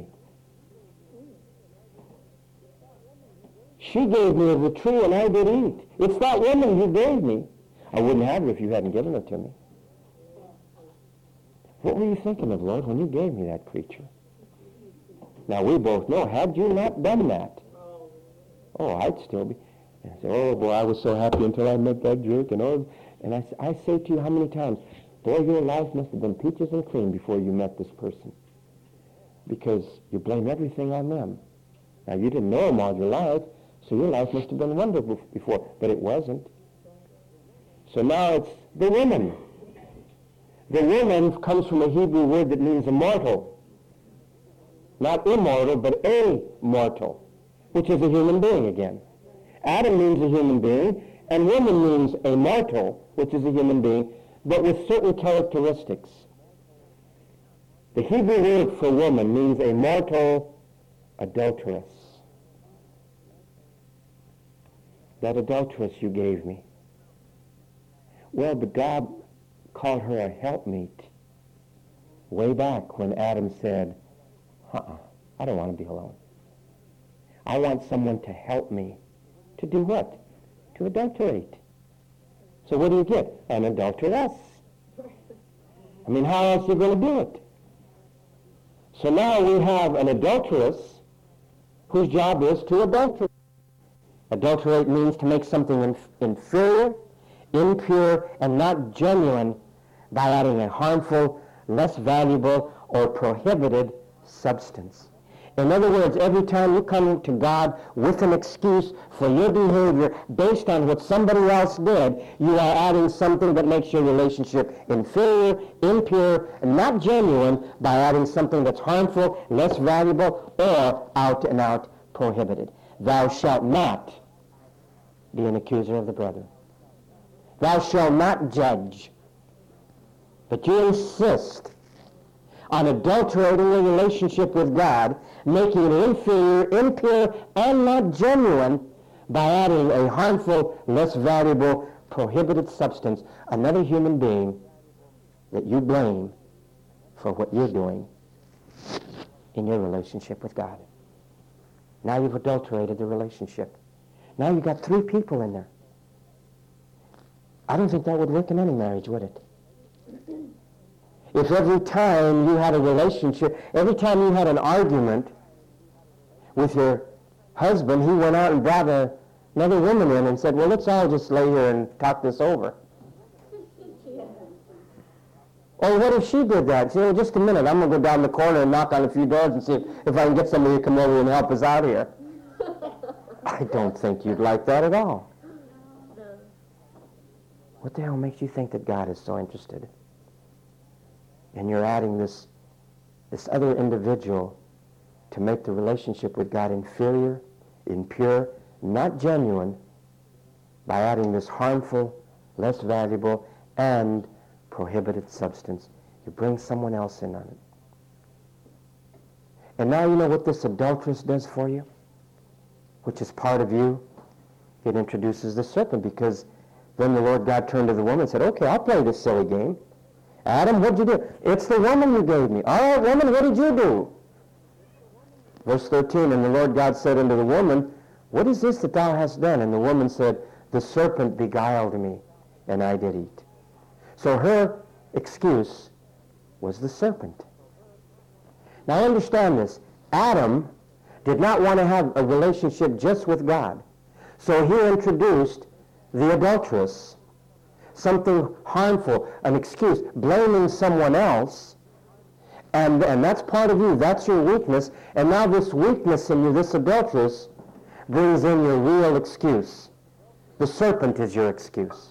She gave me of the tree and I did eat. It's that woman you gave me. I wouldn't have her if you hadn't given her to me. What were you thinking of, Lord, when you gave me that creature? Now, we both know, had you not done that, I'd still be. And I say, oh, boy, I was so happy until I met that jerk. And I say to you how many times, boy, your life must have been peaches and cream before you met this person. Because you blame everything on them. Now, you didn't know them all your life, so your life must have been wonderful before, but it wasn't. So now it's the woman. The woman comes from a Hebrew word that means immortal. Not immortal, but a mortal, which is a human being again. Adam means a human being, and woman means a mortal, which is a human being, but with certain characteristics. The Hebrew word for woman means a mortal adulteress. That adulteress you gave me. Well, but God called her a helpmeet way back when Adam said, I don't want to be alone. I want someone to help me. To do what? To adulterate. So what do you get? An adulteress. I mean, how else are you going to do it? So now we have an adulteress whose job is to adulterate. Adulterate means to make something inferior, impure, and not genuine by adding a harmful, less valuable, or prohibited substance. In other words, every time you come to God with an excuse for your behavior based on what somebody else did, you are adding something that makes your relationship inferior, impure, and not genuine by adding something that's harmful, less valuable, or out and out prohibited. Thou shalt not be an accuser of the brother. Thou shalt not judge. But you insist on adulterating the relationship with God, making it inferior, impure, and not genuine by adding a harmful, less valuable, prohibited substance, another human being that you blame for what you're doing in your relationship with God. Now you've adulterated the relationship. Now you've got 3 people in there. I don't think that would work in any marriage, would it? If every time you had a relationship, every time you had an argument with your husband, he went out and brought another woman in and said, well, let's all just lay here and talk this over. Or what if she did that? Say, well, just a minute, I'm going to go down the corner and knock on a few doors and see if I can get somebody to come over and help us out here. I don't think you'd like that at all. What the hell makes you think that God is so interested? And you're adding this other individual to make the relationship with God inferior, impure, not genuine, by adding this harmful, less valuable, and prohibited substance. You bring someone else in on it. And now you know what this adulteress does for you, which is part of you. It introduces the serpent, because then the Lord God turned to the woman and said, okay, I'll play this silly game. Adam, what'd you do? It's the woman you gave me. All right, woman, what did you do? Verse 13, and the Lord God said unto the woman, what is this that thou hast done? And the woman said, the serpent beguiled me, and I did eat. So her excuse was the serpent. Now understand this. Adam did not want to have a relationship just with God. So he introduced the adulteress, something harmful, an excuse, blaming someone else, and that's part of you, that's your weakness, and now this weakness in you, this adulteress, brings in your real excuse. The serpent is your excuse.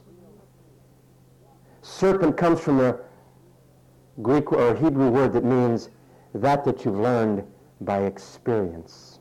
Serpent comes from a Greek or Hebrew word that means that you've learned by experience.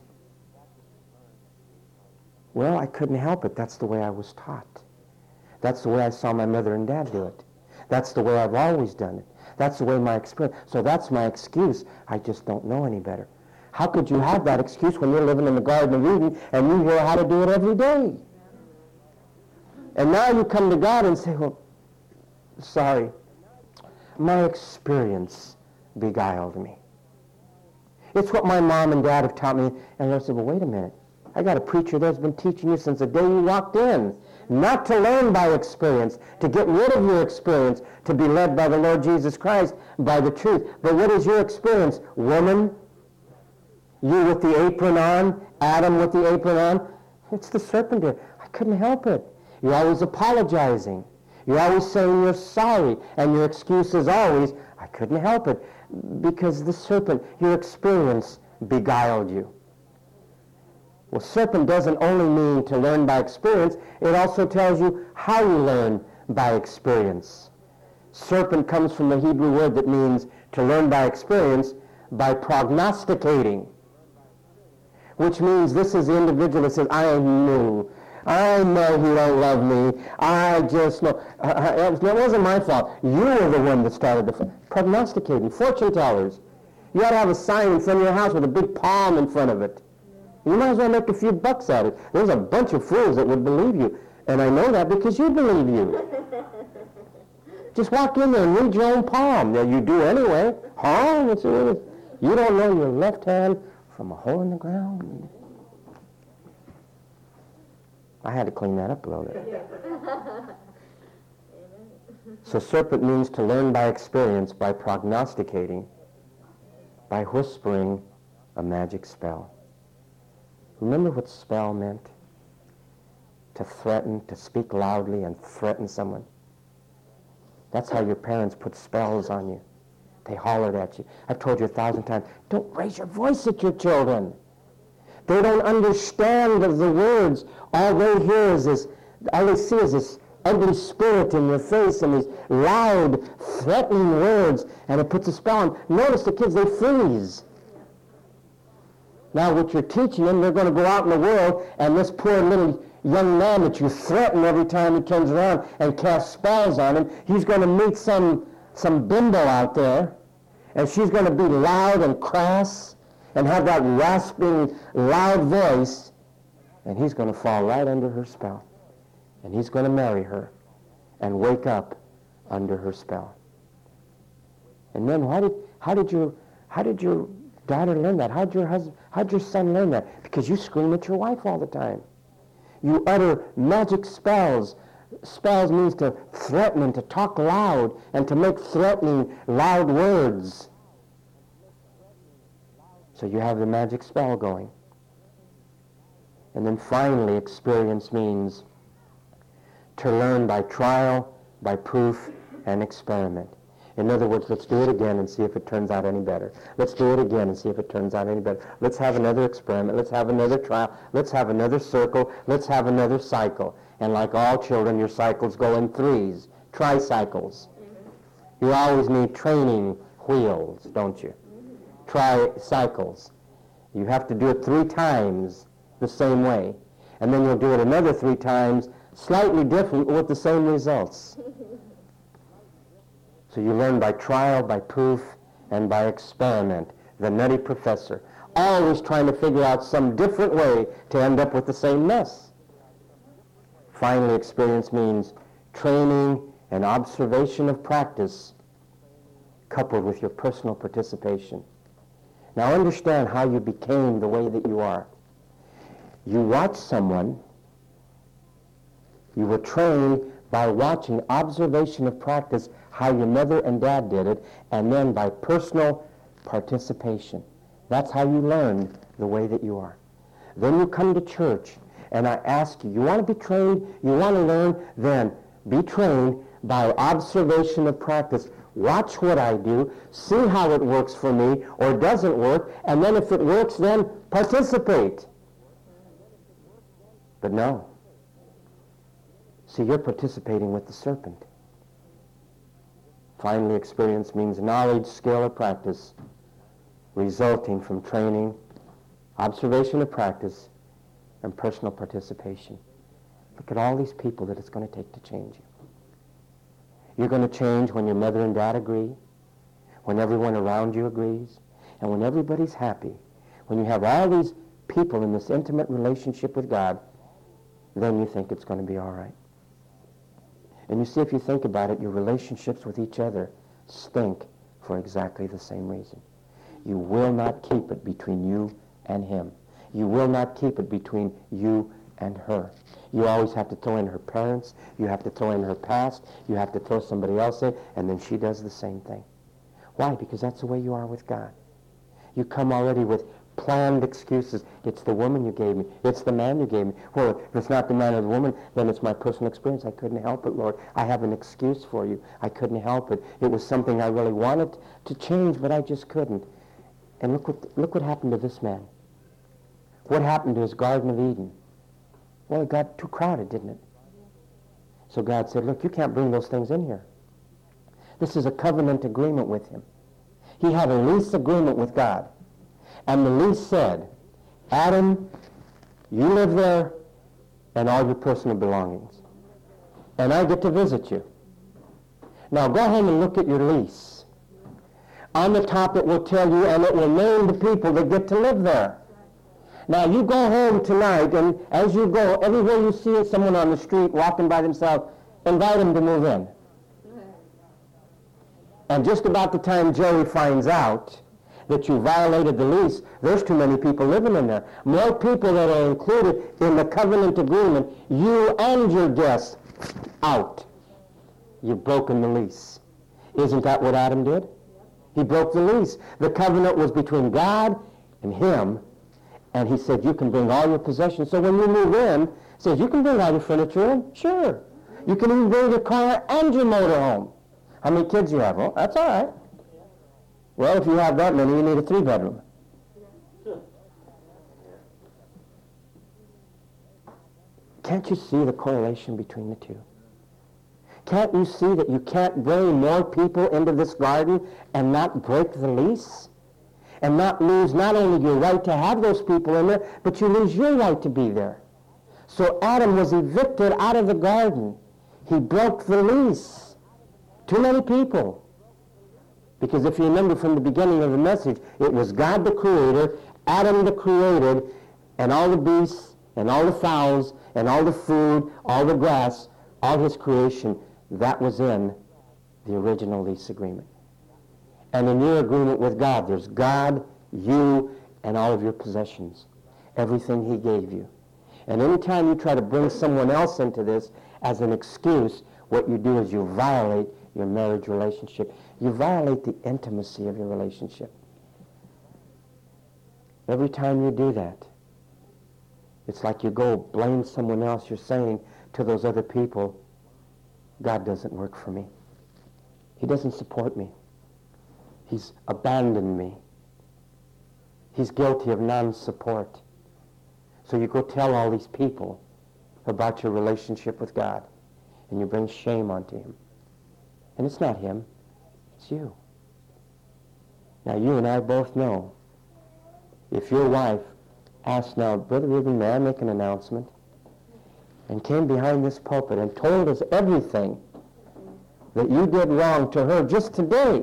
Well, I couldn't help it. That's the way I was taught. That's the way I saw my mother and dad do it. That's the way I've always done it. That's the way my experience. So that's my excuse. I just don't know any better. How could you have that excuse when you're living in the Garden of Eden and you hear how to do it every day? And now you come to God and say, well, sorry, my experience beguiled me. It's what my mom and dad have taught me. And I said, well, wait a minute. I got a preacher that's been teaching you since the day you walked in. Not to learn by experience, to get rid of your experience, to be led by the Lord Jesus Christ, by the truth. But what is your experience? Woman, you with the apron on, Adam with the apron on. It's the serpent there. I couldn't help it. You're always apologizing. You're always saying you're sorry. And your excuse is always, I couldn't help it. Because the serpent, your experience, beguiled you. Well, serpent doesn't only mean to learn by experience, it also tells you how you learn by experience. Serpent comes from the Hebrew word that means to learn by experience, by prognosticating, which means this is the individual that says, I know he don't love me. I just know. It wasn't my fault. You were the one that started the prognosticating. Fortune tellers. You ought to have a sign in front of your house with a big palm in front of it. You might as well make a few bucks at it. There's a bunch of fools that would believe you. And I know that because you believe you. Just walk in there and read your own palm. Now, you do anyway. Huh? You don't know your left hand from a hole in the ground. I had to clean that up a little bit. So serpent means to learn by experience, by prognosticating, by whispering a magic spell. Remember what spell meant? To threaten, to speak loudly and threaten someone. That's how your parents put spells on you. They hollered at you. I've told you 1,000 times, don't raise your voice at your children. They don't understand the words. All they hear is this, all they see is this ugly spirit in your face and these loud, threatening words, and it puts a spell on. Notice the kids, they freeze. Now, what you're teaching them, they're going to go out in the world, and this poor little young man that you threaten every time he turns around and cast spells on him, he's going to meet some bimbo out there, and she's going to be loud and crass and have that rasping, loud voice, and he's going to fall right under her spell. And he's going to marry her and wake up under her spell. And then how did your daughter learn that? How'd your son learn that? Because you scream at your wife all the time. You utter magic spells. Spells means to threaten and to talk loud and to make threatening, loud words. So you have the magic spell going. And then finally, experience means to learn by trial, by proof, and experiment. In other words, let's do it again and see if it turns out any better. Let's do it again and see if it turns out any better. Let's have another experiment. Let's have another trial. Let's have another circle. Let's have another cycle. And like all children, your cycles go in threes, tricycles. You always need training wheels, don't you? Tricycles. You have to do it 3 times the same way. And then you'll do it another 3 times, slightly different, with the same results. So you learn by trial, by proof, and by experiment. The nutty professor, always trying to figure out some different way to end up with the same mess. Finally, experience means training and observation of practice coupled with your personal participation. Now understand how you became the way that you are. You watch someone, you were trained by watching observation of practice how your mother and dad did it, and then by personal participation. That's how you learned the way that you are. Then you come to church, and I ask you, you want to be trained, you want to learn, then be trained by observation of practice. Watch what I do, see how it works for me or doesn't work, and then if it works, then participate. But no. See, you're participating with the serpent. Finally, experience means knowledge, skill, or practice resulting from training, observation of practice, and personal participation. Look at all these people that it's going to take to change you. You're going to change when your mother and dad agree, when everyone around you agrees, and when everybody's happy. When you have all these people in this intimate relationship with God, then you think it's going to be all right. And you see, if you think about it, your relationships with each other stink for exactly the same reason. You will not keep it between you and him. You will not keep it between you and her. You always have to throw in her parents. You have to throw in her past. You have to throw somebody else in, and then she does the same thing. Why? Because that's the way you are with God. You come already with planned excuses. It's the woman you gave me. It's the man you gave me. Well, if it's not the man or the woman, then it's my personal experience. I couldn't help it, Lord. I have an excuse for you. I couldn't help it. It was something I really wanted to change, but I just couldn't. And look what happened to this man. What happened to his Garden of Eden? Well, it got too crowded, didn't it? So God said, look, you can't bring those things in here. This is a covenant agreement with him. He had a lease agreement with God. And the lease said, Adam, you live there and all your personal belongings. And I get to visit you. Now go home and look at your lease. On the top it will tell you, and it will name the people that get to live there. Now you go home tonight, and as you go, everywhere you see someone on the street walking by themselves, invite them to move in. And just about the time Joey finds out that you violated the lease, there's too many people living in there. More people that are included in the covenant agreement, you and your guests, out. You've broken the lease. Isn't that what Adam did? He broke the lease. The covenant was between God and him, and he said, you can bring all your possessions. So when you move in, he says, you can bring all your furniture in? Sure. You can even bring your car and your motor home. How many kids you have? Oh, that's all right. Well, if you have that many, you need a 3-bedroom. Can't you see the correlation between the two? Can't you see that you can't bring more people into this garden and not break the lease? And not lose not only your right to have those people in there, but you lose your right to be there. So Adam was evicted out of the garden. He broke the lease. Too many people. Because if you remember from the beginning of the message, it was God the Creator, Adam the created, and all the beasts, and all the fowls, and all the food, all the grass, all his creation, that was in the original lease agreement. And in your agreement with God, there's God, you, and all of your possessions. Everything he gave you. And anytime you try to bring someone else into this as an excuse, what you do is you violate your marriage relationship. You violate the intimacy of your relationship. Every time you do that, it's like you go blame someone else. You're saying to those other people, God doesn't work for me. He doesn't support me. He's abandoned me. He's guilty of non-support. So you go tell all these people about your relationship with God, and you bring shame onto him. And it's not him, it's you. Now you and I both know, if your wife asked now, Brother Reuben, may I make an announcement? And came behind this pulpit and told us everything that you did wrong to her just today,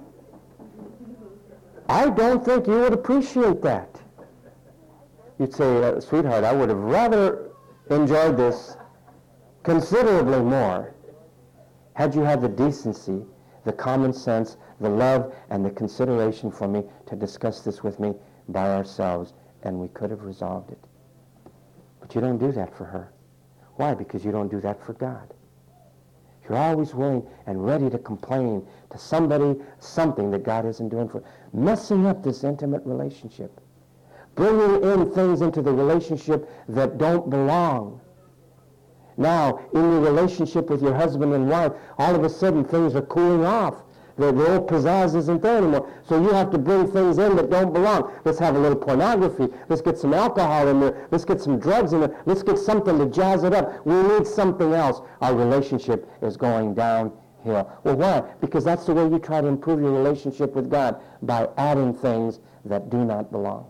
I don't think you would appreciate that. You'd say, sweetheart, I would have rather enjoyed this considerably more had you had the decency, the common sense, the love, and the consideration for me to discuss this with me by ourselves, and we could have resolved it. But you don't do that for her. Why? Because you don't do that for God. You're always willing and ready to complain to somebody something that God isn't doing for, messing up this intimate relationship, bringing in things into the relationship that don't belong. Now, in your relationship with your husband and wife, all of a sudden things are cooling off. The old pizzazz isn't there anymore. So you have to bring things in that don't belong. Let's have a little pornography. Let's get some alcohol in there. Let's get some drugs in there. Let's get something to jazz it up. We need something else. Our relationship is going downhill. Well, why? Because that's the way you try to improve your relationship with God, by adding things that do not belong.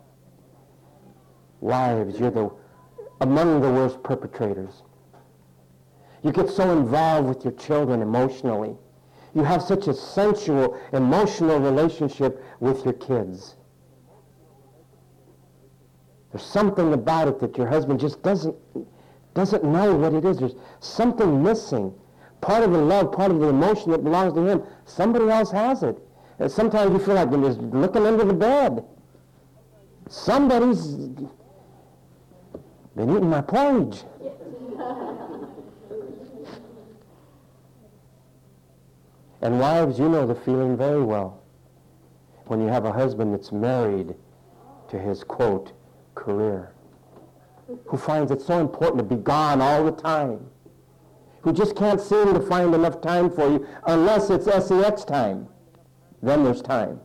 Wives, you're among the worst perpetrators. You get so involved with your children emotionally. You have such a sensual, emotional relationship with your kids. There's something about it that your husband just doesn't know what it is. There's something missing. Part of the love, part of the emotion that belongs to him, somebody else has it. And sometimes you feel like you're just looking under the bed. Somebody's been eating my porridge. And wives, you know the feeling very well when you have a husband that's married to his, quote, career, who finds it so important to be gone all the time, who just can't seem to find enough time for you unless it's sex time. Then there's time.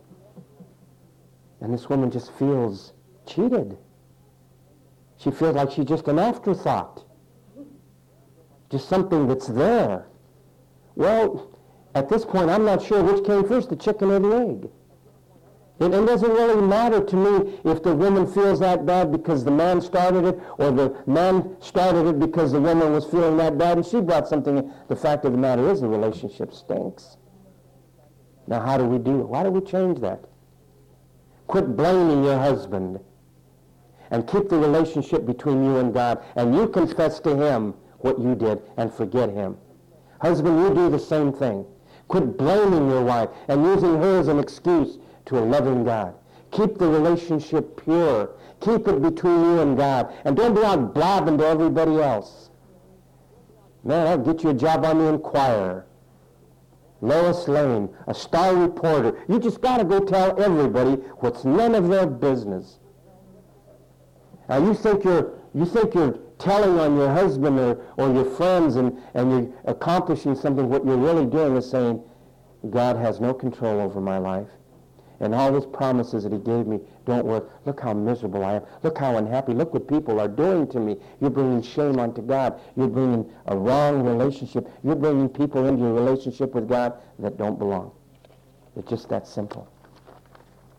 And this woman just feels cheated. She feels like she's just an afterthought, just something that's there. Well, at this point, I'm not sure which came first, the chicken or the egg. It doesn't really matter to me if the woman feels that bad because the man started it, or the man started it because the woman was feeling that bad and she brought something in. The fact of the matter is the relationship stinks. Now, how do we do it? Why do we change that? Quit blaming your husband and keep the relationship between you and God, and you confess to him what you did and forget him. Husband, you do the same thing. Quit blaming your wife and using her as an excuse to a loving God. Keep the relationship pure. Keep it between you and God. And don't be out blabbing to everybody else. Man, I'll get you a job on the Enquirer. Lois Lane, a star reporter. You just got to go tell everybody what's none of their business. Now, you think you're telling on your husband or your friends and you're accomplishing something. What you're really doing is saying, God has no control over my life. And all his promises that he gave me don't work. Look how miserable I am. Look how unhappy. Look what people are doing to me. You're bringing shame onto God. You're bringing a wrong relationship. You're bringing people into your relationship with God that don't belong. It's just that simple.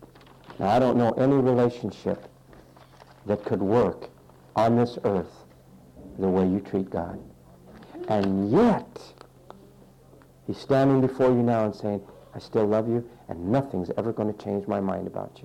Now, I don't know any relationship that could work on this earth the way you treat God. And yet, he's standing before you now and saying, I still love you, and nothing's ever going to change my mind about you.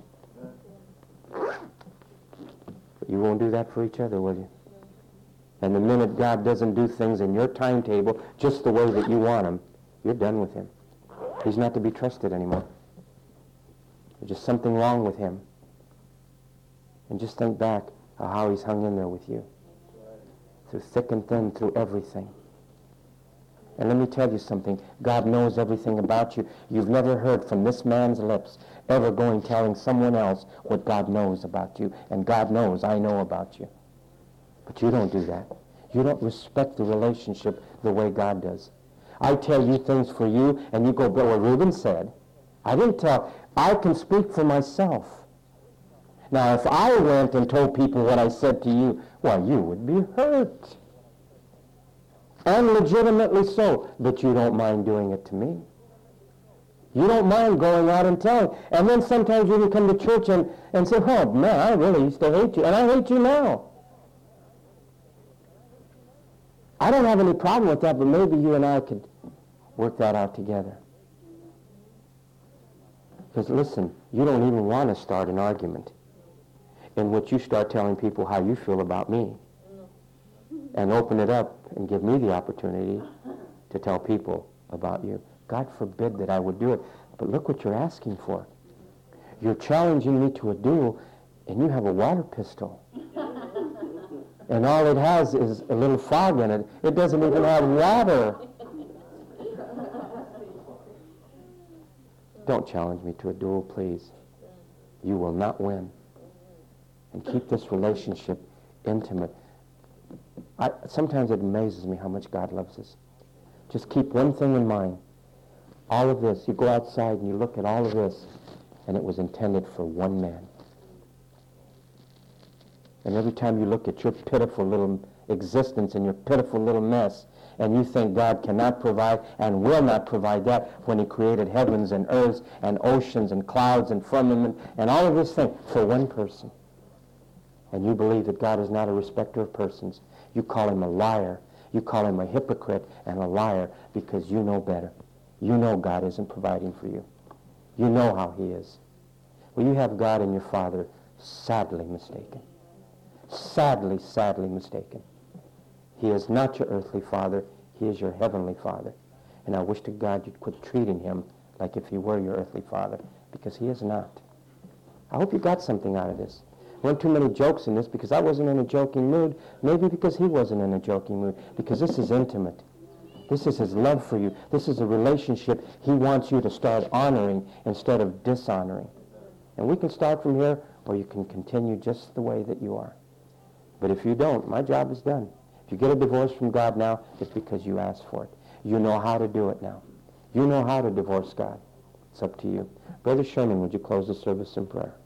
But you won't do that for each other, will you? And the minute God doesn't do things in your timetable just the way that you want him, you're done with him. He's not to be trusted anymore. There's just something wrong with him. And just think back of how he's hung in there with you. Through thick and thin, through everything. And let me tell you something. God knows everything about you. You've never heard from this man's lips ever going telling someone else what God knows about you. And God knows I know about you. But you don't do that. You don't respect the relationship the way God does. I tell you things for you, and you go, but what Reuben said. I didn't tell. I can speak for myself. Now, if I went and told people what I said to you, well, you would be hurt. And legitimately so. But you don't mind doing it to me. You don't mind going out and telling. And then sometimes you can come to church and say, oh, man, I really used to hate you. And I hate you now. I don't have any problem with that, but maybe you and I could work that out together. Because listen, you don't even want to start an argument in which you start telling people how you feel about me and open it up and give me the opportunity to tell people about you. God forbid that I would do it. But look what you're asking for. You're challenging me to a duel, and you have a water pistol. And all it has is a little fog in it. It doesn't even have water. Don't challenge me to a duel, please. You will not win. And keep this relationship intimate. Sometimes it amazes me how much God loves us. Just keep one thing in mind. All of this, you go outside and you look at all of this, and it was intended for one man. And every time you look at your pitiful little existence and your pitiful little mess, and you think God cannot provide and will not provide that when he created heavens and earths and oceans and clouds and firmament and all of this thing for one person, and you believe that God is not a respecter of persons, you call him a liar. You call him a hypocrite and a liar because you know better. You know God isn't providing for you. You know how he is. Well, you have God and your Father sadly mistaken. Sadly, sadly mistaken. He is not your earthly father. He is your heavenly Father. And I wish to God you'd quit treating him like if he were your earthly father, because he is not. I hope you got something out of this. There weren't too many jokes in this because I wasn't in a joking mood. Maybe because he wasn't in a joking mood. Because this is intimate. This is his love for you. This is a relationship he wants you to start honoring instead of dishonoring. And we can start from here, or you can continue just the way that you are. But if you don't, my job is done. If you get a divorce from God now, it's because you asked for it. You know how to do it now. You know how to divorce God. It's up to you. Brother Sherman, would you close the service in prayer?